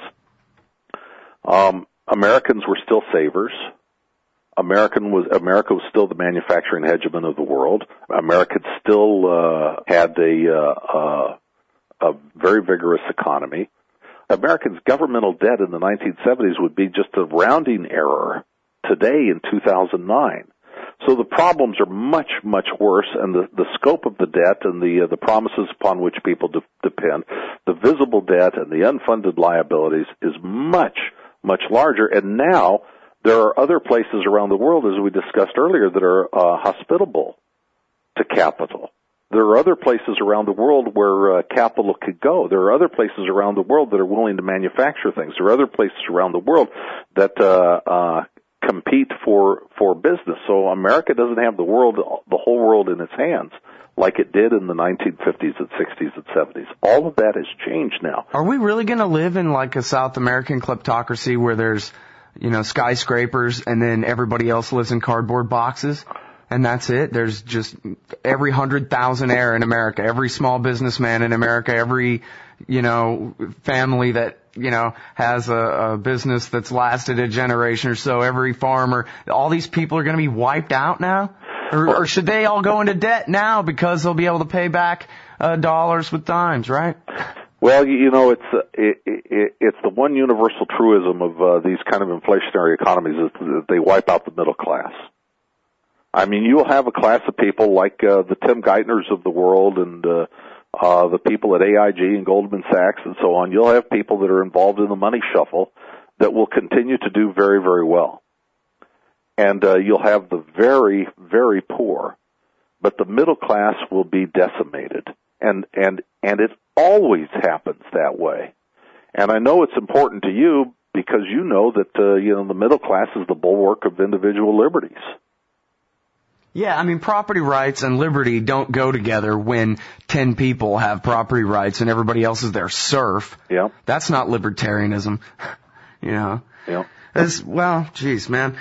Americans were still savers. America was still the manufacturing hegemon of the world. America still had a very vigorous economy. Americans' governmental debt in the 1970s would be just a rounding error today in 2009. So the problems are much, much worse, and the scope of the debt and the promises upon which people depend, the visible debt and the unfunded liabilities is much, much larger. And now there are other places around the world, as we discussed earlier, that are hospitable to capital. There are other places around the world where capital could go. There are other places around the world that are willing to manufacture things. There are other places around the world that compete for business. So America doesn't have the whole world in its hands like it did in the 1950s and 60s and 70s. All of that has changed now. Are we really going to live in like a South American kleptocracy where there's, skyscrapers and then everybody else lives in cardboard boxes? And that's it. There's just every 100,000 in America, every small businessman in America, every, family that, has a business that's lasted a generation or so, every farmer, all these people are going to be wiped out now? Or should they all go into debt now because they'll be able to pay back dollars with dimes, right? Well, it's the one universal truism of these kind of inflationary economies is that they wipe out the middle class. I mean, you'll have a class of people like the Tim Geithners of the world and the people at AIG and Goldman Sachs and so on. You'll have people that are involved in the money shuffle that will continue to do very, very well. And you'll have the very, very poor, but the middle class will be decimated. And it always happens that way. And I know it's important to you because you know that the middle class is the bulwark of individual liberties. Yeah, I mean, property rights and liberty don't go together when 10 people have property rights and everybody else is their serf. Yeah. That's not libertarianism, Yeah. Well, geez, man.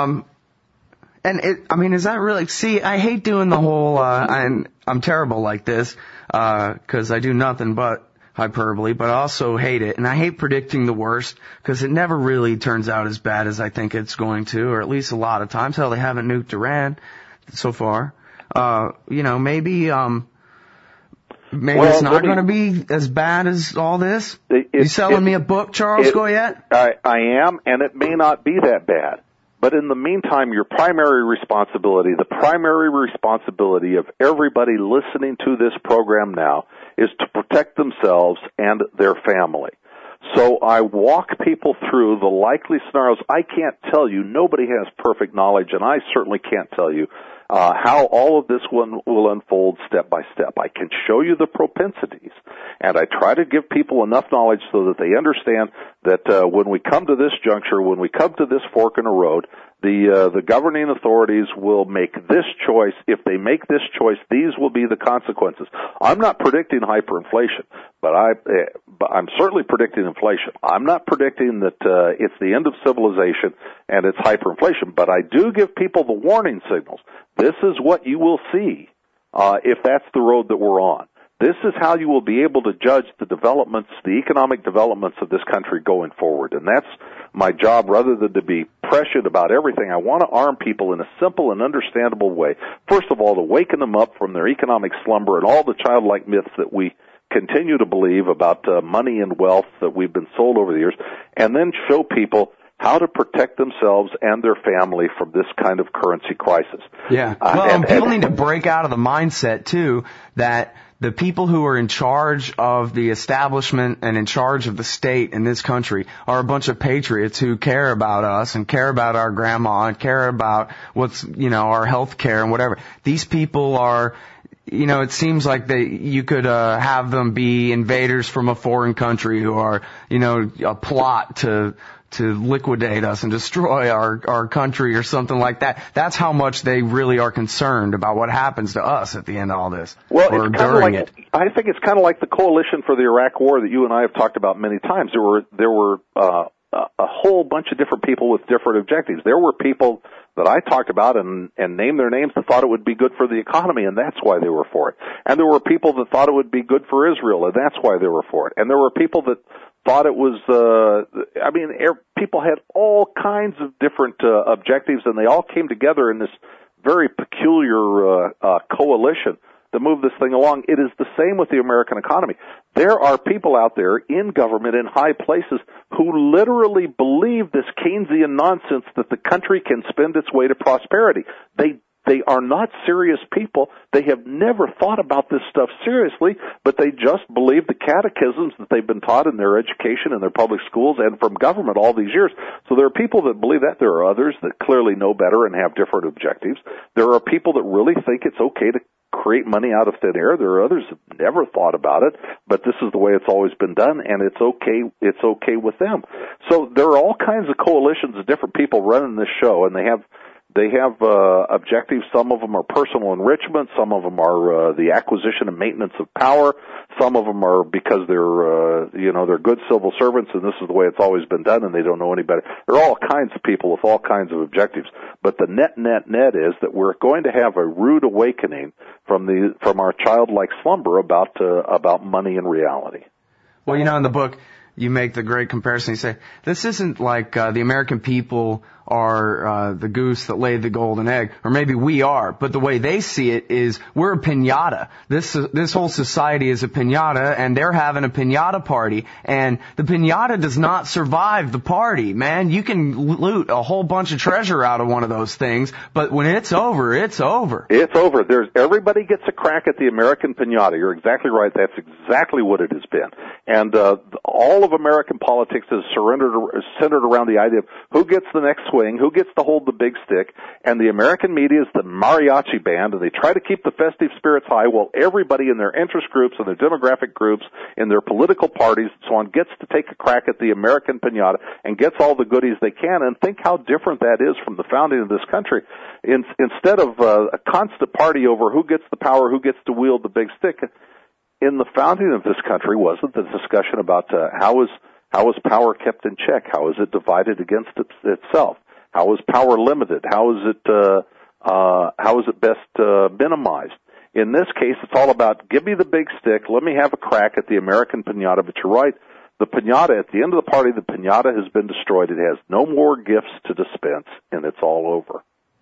Is that really, see, I hate doing the whole, I'm terrible like this, cause I do nothing but hyperbole, but I also hate it. And I hate predicting the worst, cause it never really turns out as bad as I think it's going to, or at least a lot of times. Hell, they haven't nuked Iran so far. Maybe it's not going to be as bad as all this. You selling me a book, Charles Goyette? I am, and it may not be that bad. But in the meantime, the primary responsibility of everybody listening to this program now is to protect themselves and their family. So I walk people through the likely scenarios. I can't tell you, nobody has perfect knowledge, and I certainly can't tell you how all of this will unfold step by step. I can show you the propensities, and I try to give people enough knowledge so that they understand that when we come to this juncture, when we come to this fork in the road, the governing authorities will make this choice. If they make this choice, these will be the consequences. I'm not predicting hyperinflation, but I'm certainly predicting inflation. I'm not predicting that it's the end of civilization and it's hyperinflation, but I do give people the warning signals. This is what you will see if that's the road that we're on. This is how you will be able to judge the developments, the economic developments of this country going forward. And that's my job, rather than to be prescient about everything. I want to arm people in a simple and understandable way. First of all, to waken them up from their economic slumber and all the childlike myths that we continue to believe about money and wealth that we've been sold over the years, and then show people how to protect themselves and their family from this kind of currency crisis. Yeah. Well, people need to break out of the mindset, too, that the people who are in charge of the establishment and in charge of the state in this country are a bunch of patriots who care about us and care about our grandma and care about what's, our health care and whatever. These people are, it seems like you could have them be invaders from a foreign country who are, a plot to liquidate us and destroy our country or something like that. That's how much they really are concerned about what happens to us at the end of all this. Well, or during it. I think it's kind of like the coalition for the Iraq War that you and I have talked about many times. There were a whole bunch of different people with different objectives. There were people that I talked about and named their names that thought it would be good for the economy, and that's why they were for it. And there were people that thought it would be good for Israel, and that's why they were for it. And there were people that thought it was, people had all kinds of different objectives, and they all came together in this very peculiar coalition to move this thing along. It is the same with the American economy. There are people out there in government in high places who literally believe this Keynesian nonsense that the country can spend its way to prosperity. They are not serious people. They have never thought about this stuff seriously, but they just believe the catechisms that they've been taught in their education in their public schools and from government all these years. So there are people that believe that. There are others that clearly know better and have different objectives. There are people that really think it's okay create money out of thin air. There are others that never thought about it, but this is the way it's always been done, and it's okay with them. So there are all kinds of coalitions of different people running this show, and they have objectives. Some of them are personal enrichment. Some of them are the acquisition and maintenance of power. Some of them are because they're good civil servants, and this is the way it's always been done, and they don't know any better. There are all kinds of people with all kinds of objectives. But the net is that we're going to have a rude awakening from our childlike slumber about money and reality. Well, in the book, you make the great comparison. You say, this isn't like the American people are the goose that laid the golden egg, or maybe we are, but the way they see it is we're a piñata. This whole society is a piñata, and they're having a piñata party, and the piñata does not survive the party, man. You can loot a whole bunch of treasure out of one of those things, but when it's over, it's over. It's over. Everybody gets a crack at the American piñata. You're exactly right. That's exactly what it has been. And all of American politics is centered around the idea of who gets the next swing, who gets to hold the big stick, and the American media is the mariachi band, and they try to keep the festive spirits high while everybody in their interest groups and their demographic groups, in their political parties and so on, gets to take a crack at the American piñata and gets all the goodies they can. And think how different that is from the founding of this country. Instead of a constant party over who gets the power, who gets to wield the big stick, in the founding of this country wasn't the discussion about how is power kept in check? How is it divided against itself? How is power limited? How is it best minimized? In this case, it's all about give me the big stick, let me have a crack at the American piñata. But you're right, the piñata, at the end of the party, the piñata has been destroyed. It has no more gifts to dispense, and it's all over.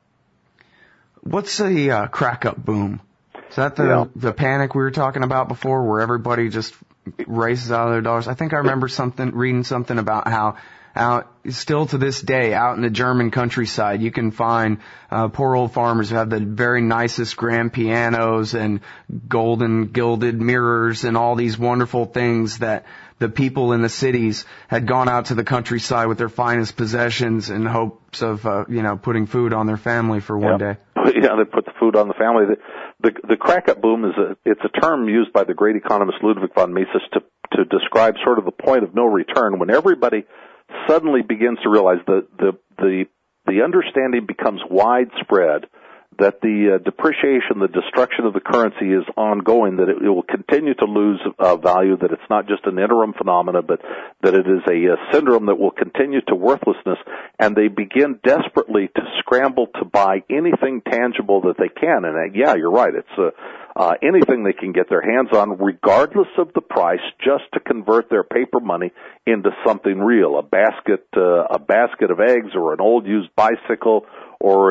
What's a crack-up boom? Is that the panic we were talking about before, where everybody just races out of their dollars? I think I remember reading something about how still to this day, out in the German countryside, you can find poor old farmers who have the very nicest grand pianos and golden gilded mirrors and all these wonderful things that the people in the cities had gone out to the countryside with their finest possessions in hopes of putting food on their family for one day. Yeah, they put the food on the family. The crack-up boom it's a term used by the great economist Ludwig von Mises to describe sort of the point of no return, when everybody suddenly begins to realize the understanding becomes widespread that the depreciation, the destruction of the currency is ongoing, that it will continue to lose value, that it's not just an interim phenomena, but that it is a syndrome that will continue to worthlessness, and they begin desperately to scramble to buy anything tangible that they can. And yeah, you're right, it's anything they can get their hands on, regardless of the price, just to convert their paper money into something real, a basket of eggs, or an old used bicycle, or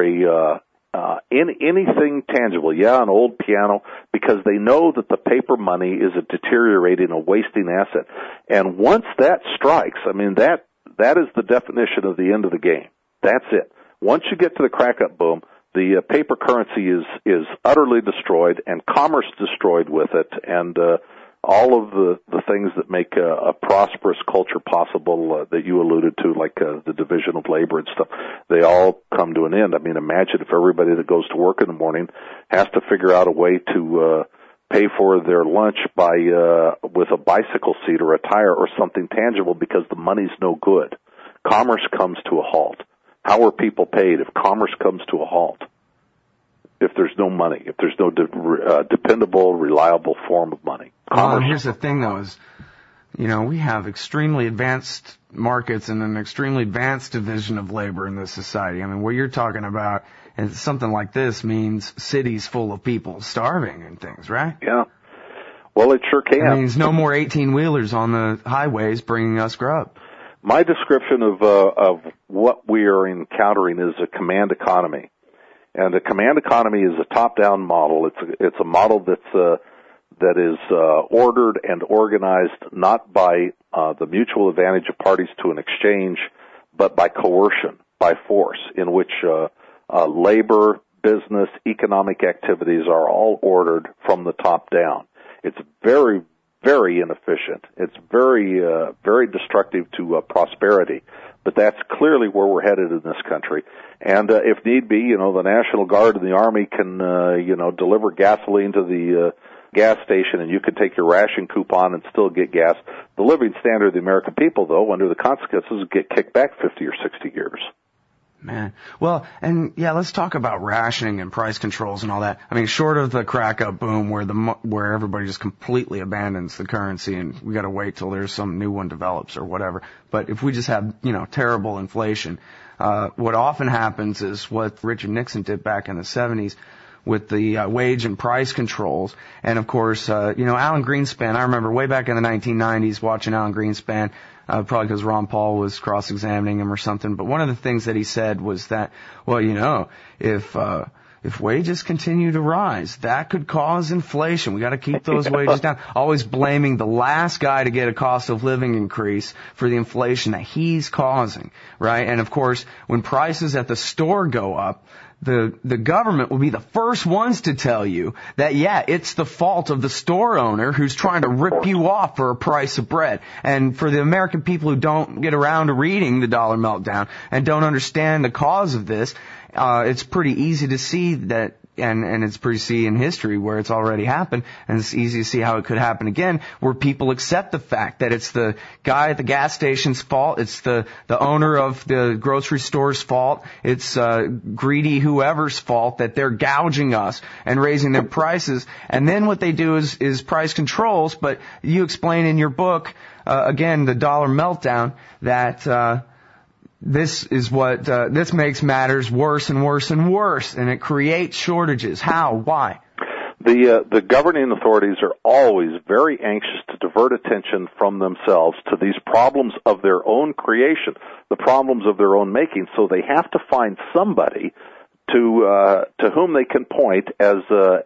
anything tangible, an old piano, because they know that the paper money is a deteriorating, a wasting asset. And once that strikes, I mean, that is the definition of the end of the game. That's it. Once you get to the crack-up boom, the paper currency is utterly destroyed, and commerce destroyed with it, and all of the things that make a prosperous culture possible that you alluded to, like the division of labor and stuff, they all come to an end. I mean, imagine if everybody that goes to work in the morning has to figure out a way to pay for their lunch with a bicycle seat or a tire or something tangible, because the money's no good. Commerce comes to a halt. How are people paid if commerce comes to a halt? If there's no money, if there's no dependable, reliable form of money. Here's the thing, though, is, we have extremely advanced markets and an extremely advanced division of labor in this society. I mean, what you're talking about, and something like this means cities full of people starving and things, right? Yeah. Well, it sure can. It means no more 18-wheelers on the highways bringing us grub. My description of what we are encountering is a command economy. And a command economy is a top-down model. It's a model that is ordered and organized not by the mutual advantage of parties to an exchange, but by coercion, by force, in which labor, business, economic activities are all ordered from the top down. It's very, very inefficient. It's very, very destructive to prosperity. but that's clearly where we're headed in this country. And if need be, the National Guard and the Army can, deliver gasoline to the gas station, and you can take your ration coupon and still get gas. The living standard of the American people, though, under the consequences, get kicked back 50 or 60 years. Man. Well, and yeah, let's talk about rationing and price controls and all that. I mean, short of the crack up boom where everybody just completely abandons the currency and we got to wait till there's some new one develops or whatever. But if we just have, terrible inflation, what often happens is what Richard Nixon did back in the 70s with the wage and price controls. And of course, Alan Greenspan, I remember way back in the 1990s watching Alan Greenspan, probably because Ron Paul was cross-examining him or something. But one of the things that he said was that, well, if wages continue to rise, that could cause inflation. We got to keep those wages down. Always blaming the last guy to get a cost of living increase for the inflation that he's causing, right? And of course, when prices at the store go up, the government will be the first ones to tell you that, yeah, it's the fault of the store owner who's trying to rip you off for a price of bread. And for the American people who don't get around to reading The Dollar Meltdown and don't understand the cause of this, it's pretty easy to see that, and it's pretty easy in history where it's already happened, and it's easy to see how it could happen again, where people accept the fact that it's the guy at the gas station's fault, it's the owner of the grocery store's fault, it's greedy whoever's fault that they're gouging us and raising their prices. And then what they do is price controls, but you explain in your book, again, The Dollar Meltdown, that this is what this makes matters worse and worse and worse, and it creates shortages. How? Why? The governing authorities are always very anxious to divert attention from themselves to these problems of their own creation, the problems of their own making. So they have to find somebody to whom they can point as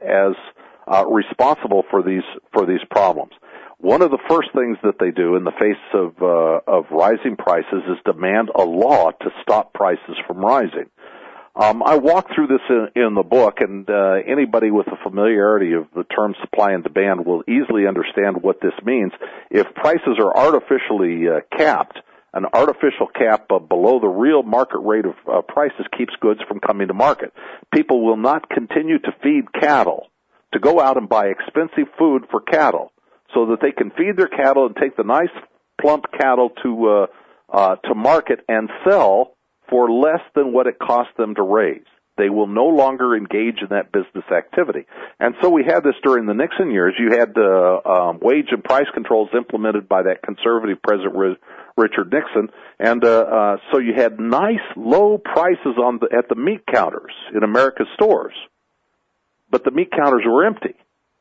responsible for these problems. One of the first things that they do in the face of rising prices is demand a law to stop prices from rising. I walk through this in the book, and anybody with a familiarity of the term supply and demand will easily understand what this means. If prices are artificially capped, an artificial cap below the real market rate of prices keeps goods from coming to market. People will not continue to feed cattle, to go out and buy expensive food for cattle, so that they can feed their cattle and take the nice plump cattle to market and sell for less than what it cost them to raise. They will no longer engage in that business activity. And so we had this during the Nixon years. You had wage and price controls implemented by that conservative President Richard Nixon, and so you had nice low prices at the meat counters in America's stores, but the meat counters were empty.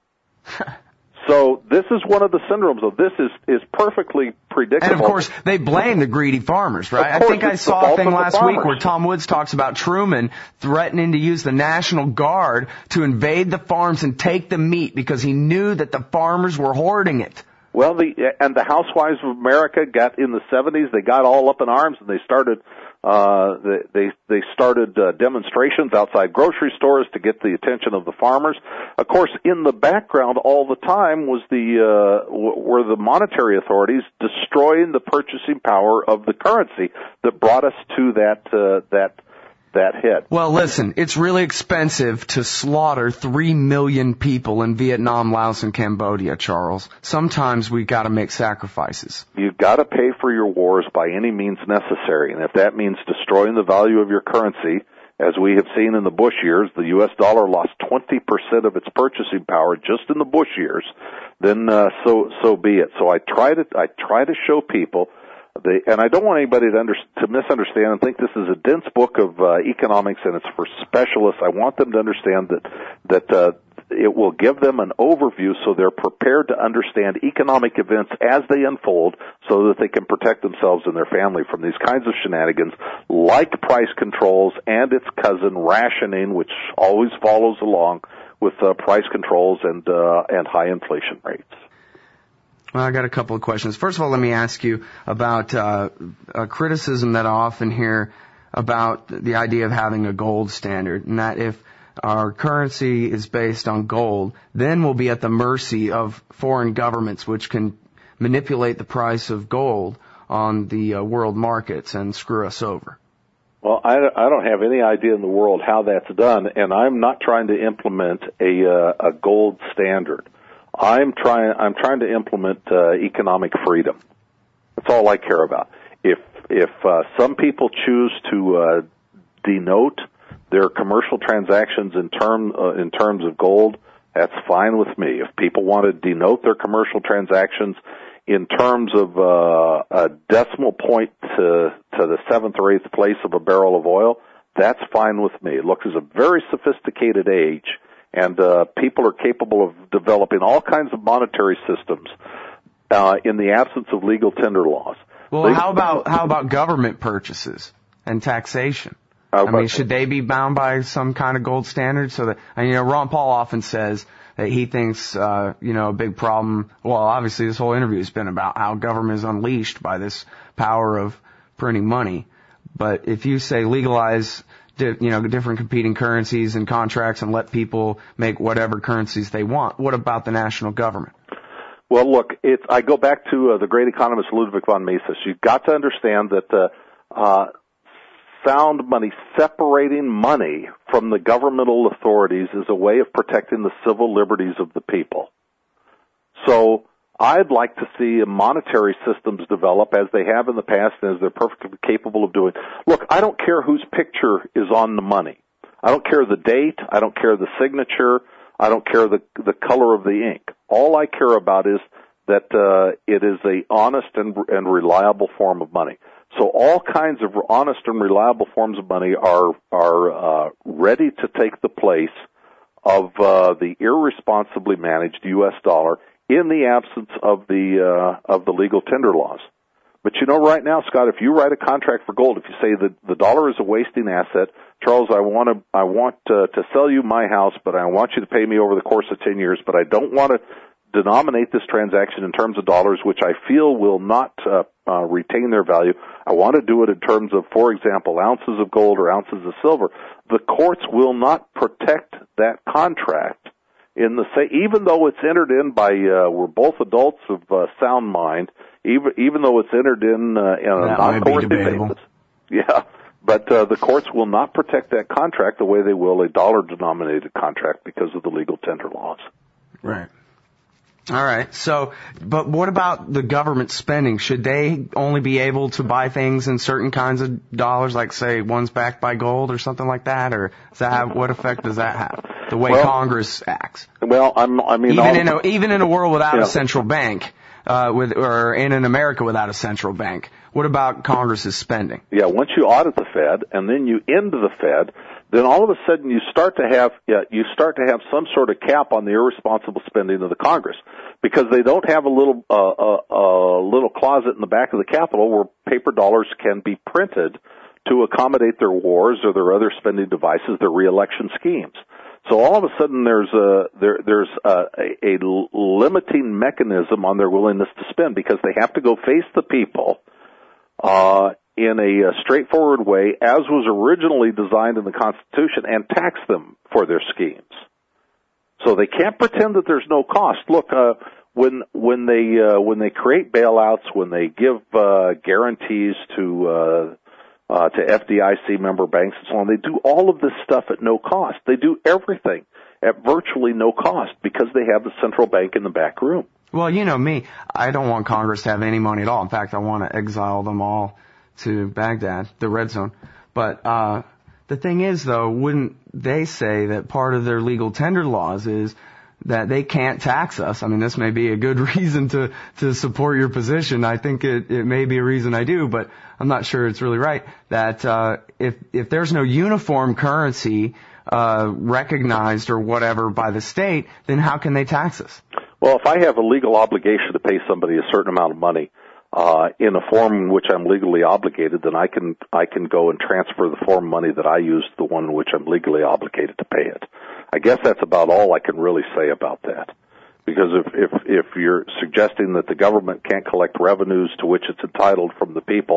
So this is one of the syndromes of this is perfectly predictable. And of course, they blame the greedy farmers, right? I think I saw a thing last week where Tom Woods talks about Truman threatening to use the National Guard to invade the farms and take the meat because he knew that the farmers were hoarding it. Well, the housewives of America got in the 70s. They got all up in arms and they started demonstrations outside grocery stores to get the attention of the farmers. Of course, in the background all the time were the monetary authorities destroying the purchasing power of the currency that brought us to that hit. Well, listen, it's really expensive to slaughter 3 million people in Vietnam, Laos, and Cambodia, Charles. Sometimes we got to make sacrifices. You've got to pay for your wars by any means necessary, and if that means destroying the value of your currency, as we have seen in the Bush years, the U.S. dollar lost 20% of its purchasing power just in the Bush years, then so be it. So I try to show people. And I don't want anybody to misunderstand and think this is a dense book of economics and it's for specialists. I want them to understand that it will give them an overview so they're prepared to understand economic events as they unfold so that they can protect themselves and their family from these kinds of shenanigans like price controls and its cousin rationing, which always follows along with price controls and high inflation rates. Well, I got a couple of questions. First of all, let me ask you about a criticism that I often hear about the idea of having a gold standard, and that if our currency is based on gold, then we'll be at the mercy of foreign governments which can manipulate the price of gold on the world markets and screw us over? Well, I don't have any idea in the world how that's done, and I'm not trying to implement a gold standard. I'm trying to implement economic freedom. That's all I care about. If some people choose to denote their commercial transactions in terms of gold, that's fine with me. If people want to denote their commercial transactions in terms of a decimal point to the 7th or 8th place of a barrel of oil, that's fine with me. Look, it's a very sophisticated age, and people are capable of developing all kinds of monetary systems in the absence of legal tender laws. Well, how about government purchases and taxation? I mean, should they be bound by some kind of gold standard? So that, Ron Paul often says that he thinks, a big problem. Well, obviously this whole interview has been about how government is unleashed by this power of printing money. But if you say legalize, different competing currencies and contracts and let people make whatever currencies they want, what about the national government? Well, look, I go back to the great economist Ludwig von Mises. You've got to understand that sound money, separating money from the governmental authorities, is a way of protecting the civil liberties of the people. So I'd like to see monetary systems develop as they have in the past and as they're perfectly capable of doing. Look, I don't care whose picture is on the money. I don't care the date. I don't care the signature. I don't care the color of the ink. All I care about is that it is a honest and reliable form of money. So all kinds of honest and reliable forms of money are ready to take the place of the irresponsibly managed U.S. dollar in the absence of the legal tender laws. But right now, Scott, if you write a contract for gold, if you say that the dollar is a wasting asset, Charles, I want to sell you my house, but I want you to pay me over the course of 10 years, but I don't want to denominate this transaction in terms of dollars, which I feel will not retain their value. I want to do it in terms of, for example, ounces of gold or ounces of silver. The courts will not protect that contract even though it's entered in by we're both adults of sound mind, even though it's entered in a non-coercive basis. Yeah, but the courts will not protect that contract the way they will a dollar-denominated contract because of the legal tender laws. Right. All right. So, but what about the government spending? Should they only be able to buy things in certain kinds of dollars, like say one's backed by gold or something like that, or what effect does that have? The way Congress acts. Well, even in a world without a central bank, or in an America without a central bank, what about Congress's spending? Yeah. Once you audit the Fed and then you end the Fed, then all of a sudden you start to have some sort of cap on the irresponsible spending of the Congress, because they don't have a little closet in the back of the Capitol where paper dollars can be printed to accommodate their wars or their other spending devices, their reelection schemes. So all of a sudden there's a limiting mechanism on their willingness to spend, because they have to go face the people in a straightforward way, as was originally designed in the Constitution, and tax them for their schemes. So they can't pretend that there's no cost. Look, when they create bailouts, when they give guarantees to FDIC member banks and so on, they do all of this stuff at no cost. They do everything at virtually no cost because they have the central bank in the back room. Well, you know me, I don't want Congress to have any money at all. In fact, I want to exile them all to Baghdad, the red zone. But the thing is, though, wouldn't they say that part of their legal tender laws is that they can't tax us? I mean, this may be a good reason to support your position. I think it may be a reason I do, but I'm not sure it's really right. That if there's no uniform currency recognized or whatever by the state, then how can they tax us? Well, if I have a legal obligation to pay somebody a certain amount of money in a form in which I'm legally obligated, then I can go and transfer the form of money that I use to the one in which I'm legally obligated to pay it. I guess that's about all I can really say about that. Because if you're suggesting that the government can't collect revenues to which it's entitled from the people,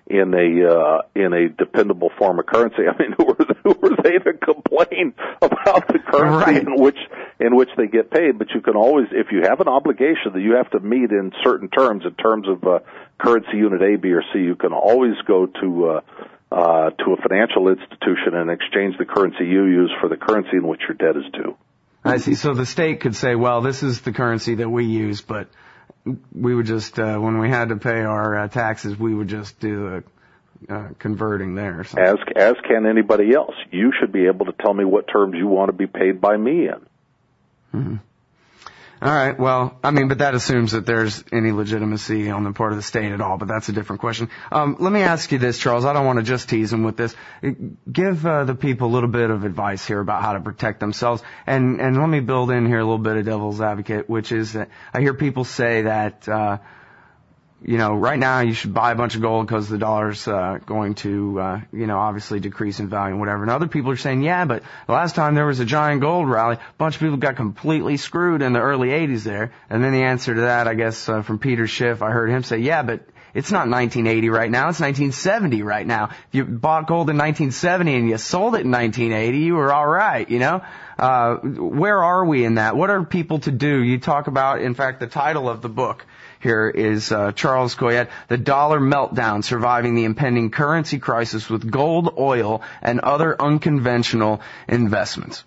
in a dependable form of currency. I mean, who are they to complain about the currency in which they get paid? But you can always, if you have an obligation that you have to meet in certain terms, in terms of currency unit A, B, or C, you can always go to a financial institution and exchange the currency you use for the currency in which your debt is due. I see. So the state could say, well, this is the currency that we use, but we would just, when we had to pay our taxes, we would just do converting there. Or something. As can anybody else. You should be able to tell me what terms you want to be paid by me in. Mm-hmm. All right. Well, I mean, but that assumes that there's any legitimacy on the part of the state at all, but that's a different question. Let me ask you this, Charles. I don't want to just tease them with this. Give the people a little bit of advice here about how to protect themselves. And let me build in here a little bit of devil's advocate, which is that I hear people say that, right now you should buy a bunch of gold because the dollar's going to, obviously decrease in value and whatever. And other people are saying, yeah, but the last time there was a giant gold rally, a bunch of people got completely screwed in the early 80s there. And then the answer to that, I guess, from Peter Schiff, I heard him say, yeah, but it's not 1980 right now, it's 1970 right now. If you bought gold in 1970 and you sold it in 1980, you were all right, Where are we in that? What are people to do? You talk about, in fact, the title of the book here is Charles Coyette, The Dollar Meltdown, Surviving the Impending Currency Crisis with Gold, Oil, and Other Unconventional Investments.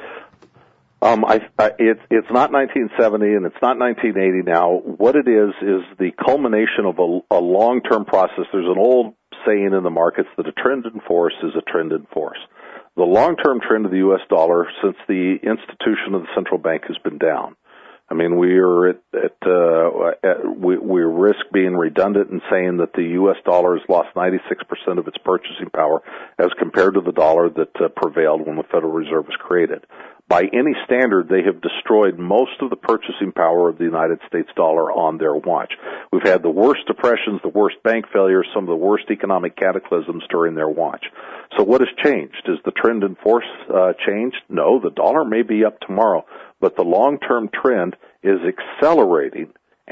It's not 1970 and it's not 1980 now. What it is the culmination of a long-term process. There's an old saying in the markets that a trend in force is a trend in force. The long-term trend of the U.S. dollar since the institution of the central bank has been down. I mean, we risk being redundant in saying that the U.S. dollar has lost 96% of its purchasing power as compared to the dollar that prevailed when the Federal Reserve was created. By any standard, they have destroyed most of the purchasing power of the United States dollar on their watch. We've had the worst depressions, the worst bank failures, some of the worst economic cataclysms during their watch. So what has changed? Is the trend in force changed? No, the dollar may be up tomorrow, but the long-term trend is accelerating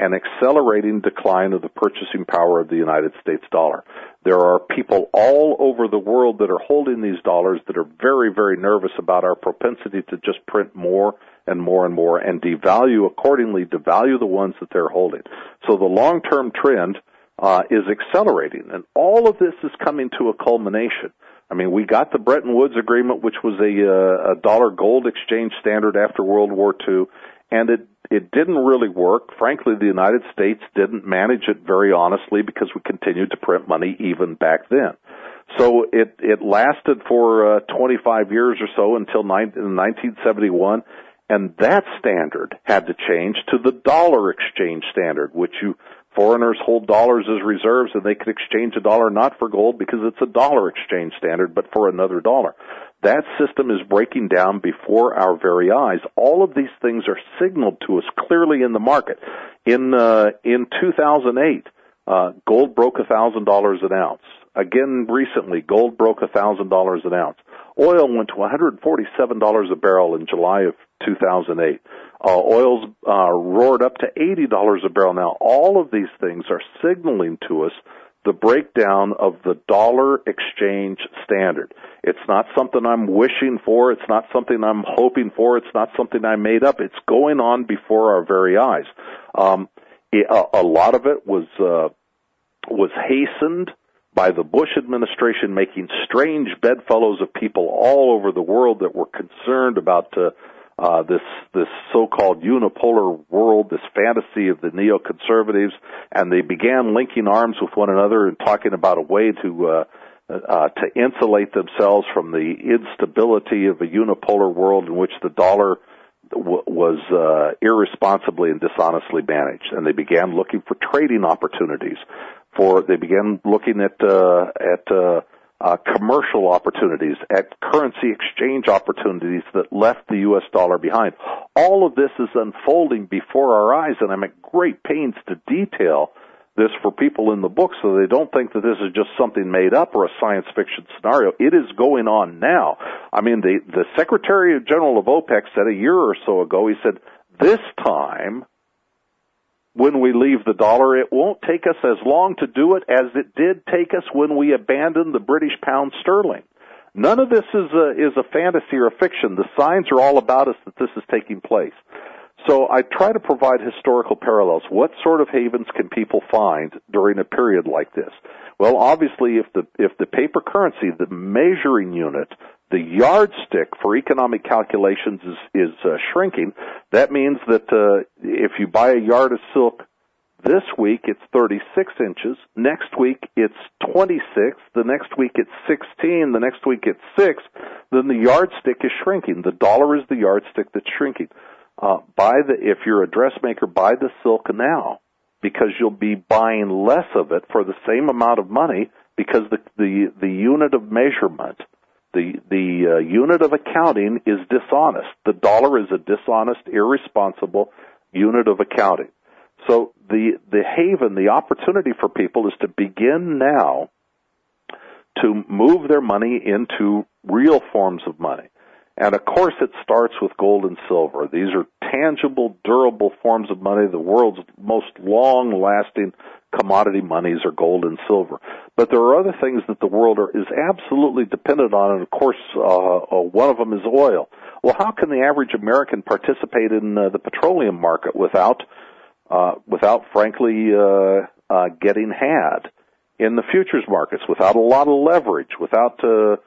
decline of the purchasing power of the United States dollar. There are people all over the world that are holding these dollars that are very, very nervous about our propensity to just print more and more and more and devalue the ones that they're holding. So the long-term trend is accelerating, and all of this is coming to a culmination. I mean, we got the Bretton Woods Agreement, which was a dollar-gold exchange standard after World War II, and it didn't really work. Frankly, the United States didn't manage it very honestly because we continued to print money even back then. So it lasted for 25 years or so until 1971, and that standard had to change to the dollar exchange standard, which foreigners hold dollars as reserves, and they could exchange a dollar not for gold because it's a dollar exchange standard, but for another dollar. That system is breaking down before our very eyes. All of these things are signaled to us clearly in the market. In 2008, gold broke $1,000 an ounce. Again, recently, gold broke $1,000 an ounce. Oil went to $147 a barrel in July of 2008. Oil's roared up to $80 a barrel now. All of these things are signaling to us the breakdown of the dollar exchange standard. It's not something I'm wishing for. It's not something I'm hoping for. It's not something I made up. It's going on before our very eyes. A lot of it was hastened by the Bush administration making strange bedfellows of people all over the world that were concerned about this so-called unipolar world, this fantasy of the neoconservatives, and they began linking arms with one another and talking about a way to insulate themselves from the instability of a unipolar world in which the dollar was irresponsibly and dishonestly managed. And they began looking for trading opportunities. They began looking at commercial opportunities, at currency exchange opportunities that left the U.S. dollar behind. All of this is unfolding before our eyes, and I'm at great pains to detail this for people in the book so they don't think that this is just something made up or a science fiction scenario. It is going on now. I mean, the Secretary General of OPEC said a year or so ago, he said, this time when we leave the dollar. It won't take us as long to do it as it did take us when we abandoned the British pound sterling. None of this is a fantasy or a fiction. The signs are all about us that this is taking place. So I try to provide historical parallels. What sort of havens can people find during a period like this? Well, obviously, if the paper currency, the measuring unit, the yardstick for economic calculations is shrinking, that means that if you buy a yard of silk this week, it's 36 inches. Next week, it's 26. The next week, it's 16. The next week, it's 6. Then the yardstick is shrinking. The dollar is the yardstick that's shrinking. If you're a dressmaker, buy the silk now, because you'll be buying less of it for the same amount of money, because the unit of measurement, the unit of accounting is dishonest. The dollar is a dishonest, irresponsible unit of accounting. So the haven, the opportunity for people is to begin now to move their money into real forms of money. And of course it starts with gold and silver. These are tangible, durable forms of money. The world's most long-lasting commodity monies are gold and silver. But there are other things that the world is absolutely dependent on, and of course one of them is oil. Well, how can the average American participate in the petroleum market without frankly getting had in the futures markets, without a lot of leverage, without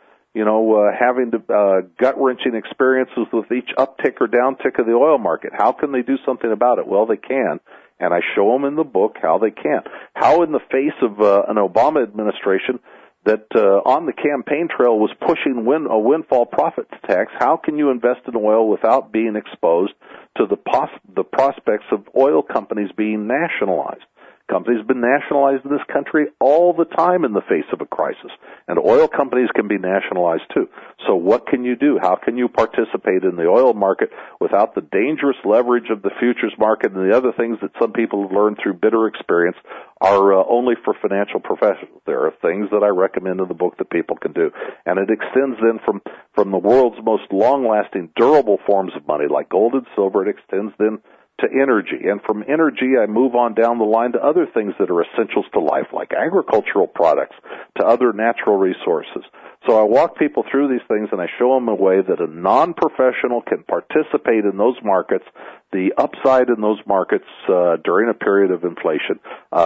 having gut-wrenching experiences with each uptick or downtick of the oil market? How can they do something about it? Well, they can, and I show them in the book how they can. How, in the face of an Obama administration that on the campaign trail was pushing a windfall profits tax, how can you invest in oil without being exposed to the prospects of oil companies being nationalized? Companies have been nationalized in this country all the time in the face of a crisis, and oil companies can be nationalized too. So what can you do? How can you participate in the oil market without the dangerous leverage of the futures market and the other things that some people have learned through bitter experience are only for financial professionals? There are things that I recommend in the book that people can do, and it extends then from the world's most long-lasting, durable forms of money like gold and silver. It extends then to energy, and from energy I move on down the line to other things that are essentials to life, like agricultural products, to other natural resources. So I walk people through these things, and I show them a way that a non-professional can participate in those markets, the upside in those markets during a period of inflation,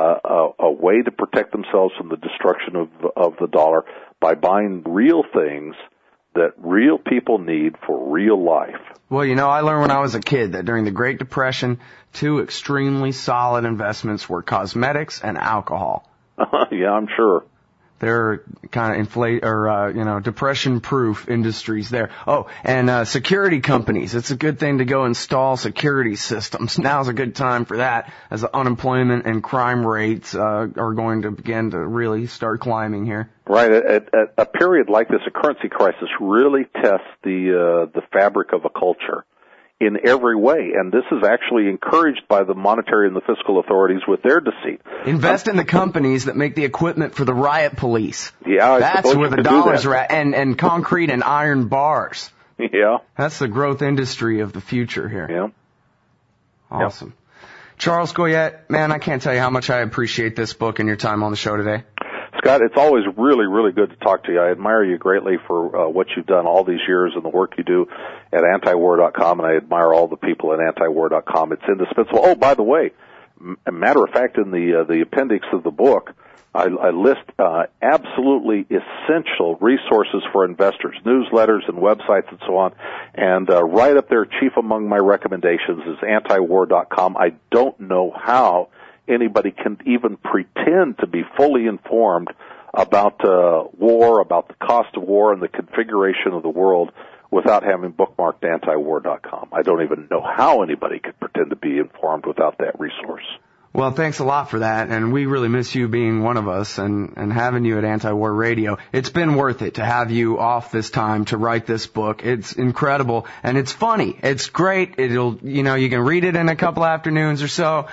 a way to protect themselves from the destruction of the dollar by buying real things that real people need for real life. Well, I learned when I was a kid that during the Great Depression, two extremely solid investments were cosmetics and alcohol. Yeah, I'm sure. They're kind of depression-proof industries there. Oh, and security companies. It's a good thing to go install security systems. Now's a good time for that, as the unemployment and crime rates are going to begin to really start climbing here. Right. At a period like this, a currency crisis really tests the fabric of a culture in every way, and this is actually encouraged by the monetary and the fiscal authorities with their deceit. Invest in the companies that make the equipment for the riot police. Yeah, that's where the dollars are at, and concrete and iron bars. Yeah. That's the growth industry of the future here. Yeah. Awesome. Yep. Charles Goyette, man, I can't tell you how much I appreciate this book and your time on the show today. Scott, it's always really, really good to talk to you. I admire you greatly for what you've done all these years and the work you do at antiwar.com, and I admire all the people at antiwar.com. It's indispensable. Oh, by the way, a matter of fact, in the appendix of the book, I list absolutely essential resources for investors, newsletters and websites and so on. And right up there, chief among my recommendations is antiwar.com. I don't know how anybody can even pretend to be fully informed about war, about the cost of war, and the configuration of the world without having bookmarked antiwar.com. I don't even know how anybody could pretend to be informed without that resource. Well, thanks a lot for that, and we really miss you being one of us and having you at Anti-War Radio. It's been worth it to have you off this time to write this book. It's incredible, and it's funny. It's great. You can read it in a couple afternoons or so.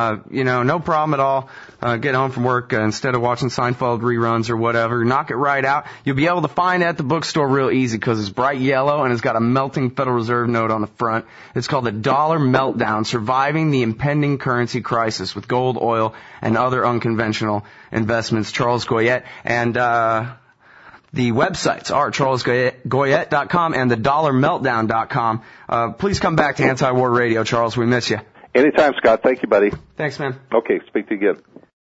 No problem at all. Get home from work instead of watching Seinfeld reruns or whatever. Knock it right out. You'll be able to find it at the bookstore real easy because it's bright yellow and it's got a melting Federal Reserve note on the front. It's called The Dollar Meltdown, Surviving the Impending Currency Crisis. basis with gold, oil, and other unconventional investments. Charles Goyette. And the websites are charlesgoyette.com and thedollarmeltdown.com. Please come back to Anti-War Radio, Charles. We miss you. Anytime, Scott. Thank you, buddy. Thanks, man. Okay, speak to you again.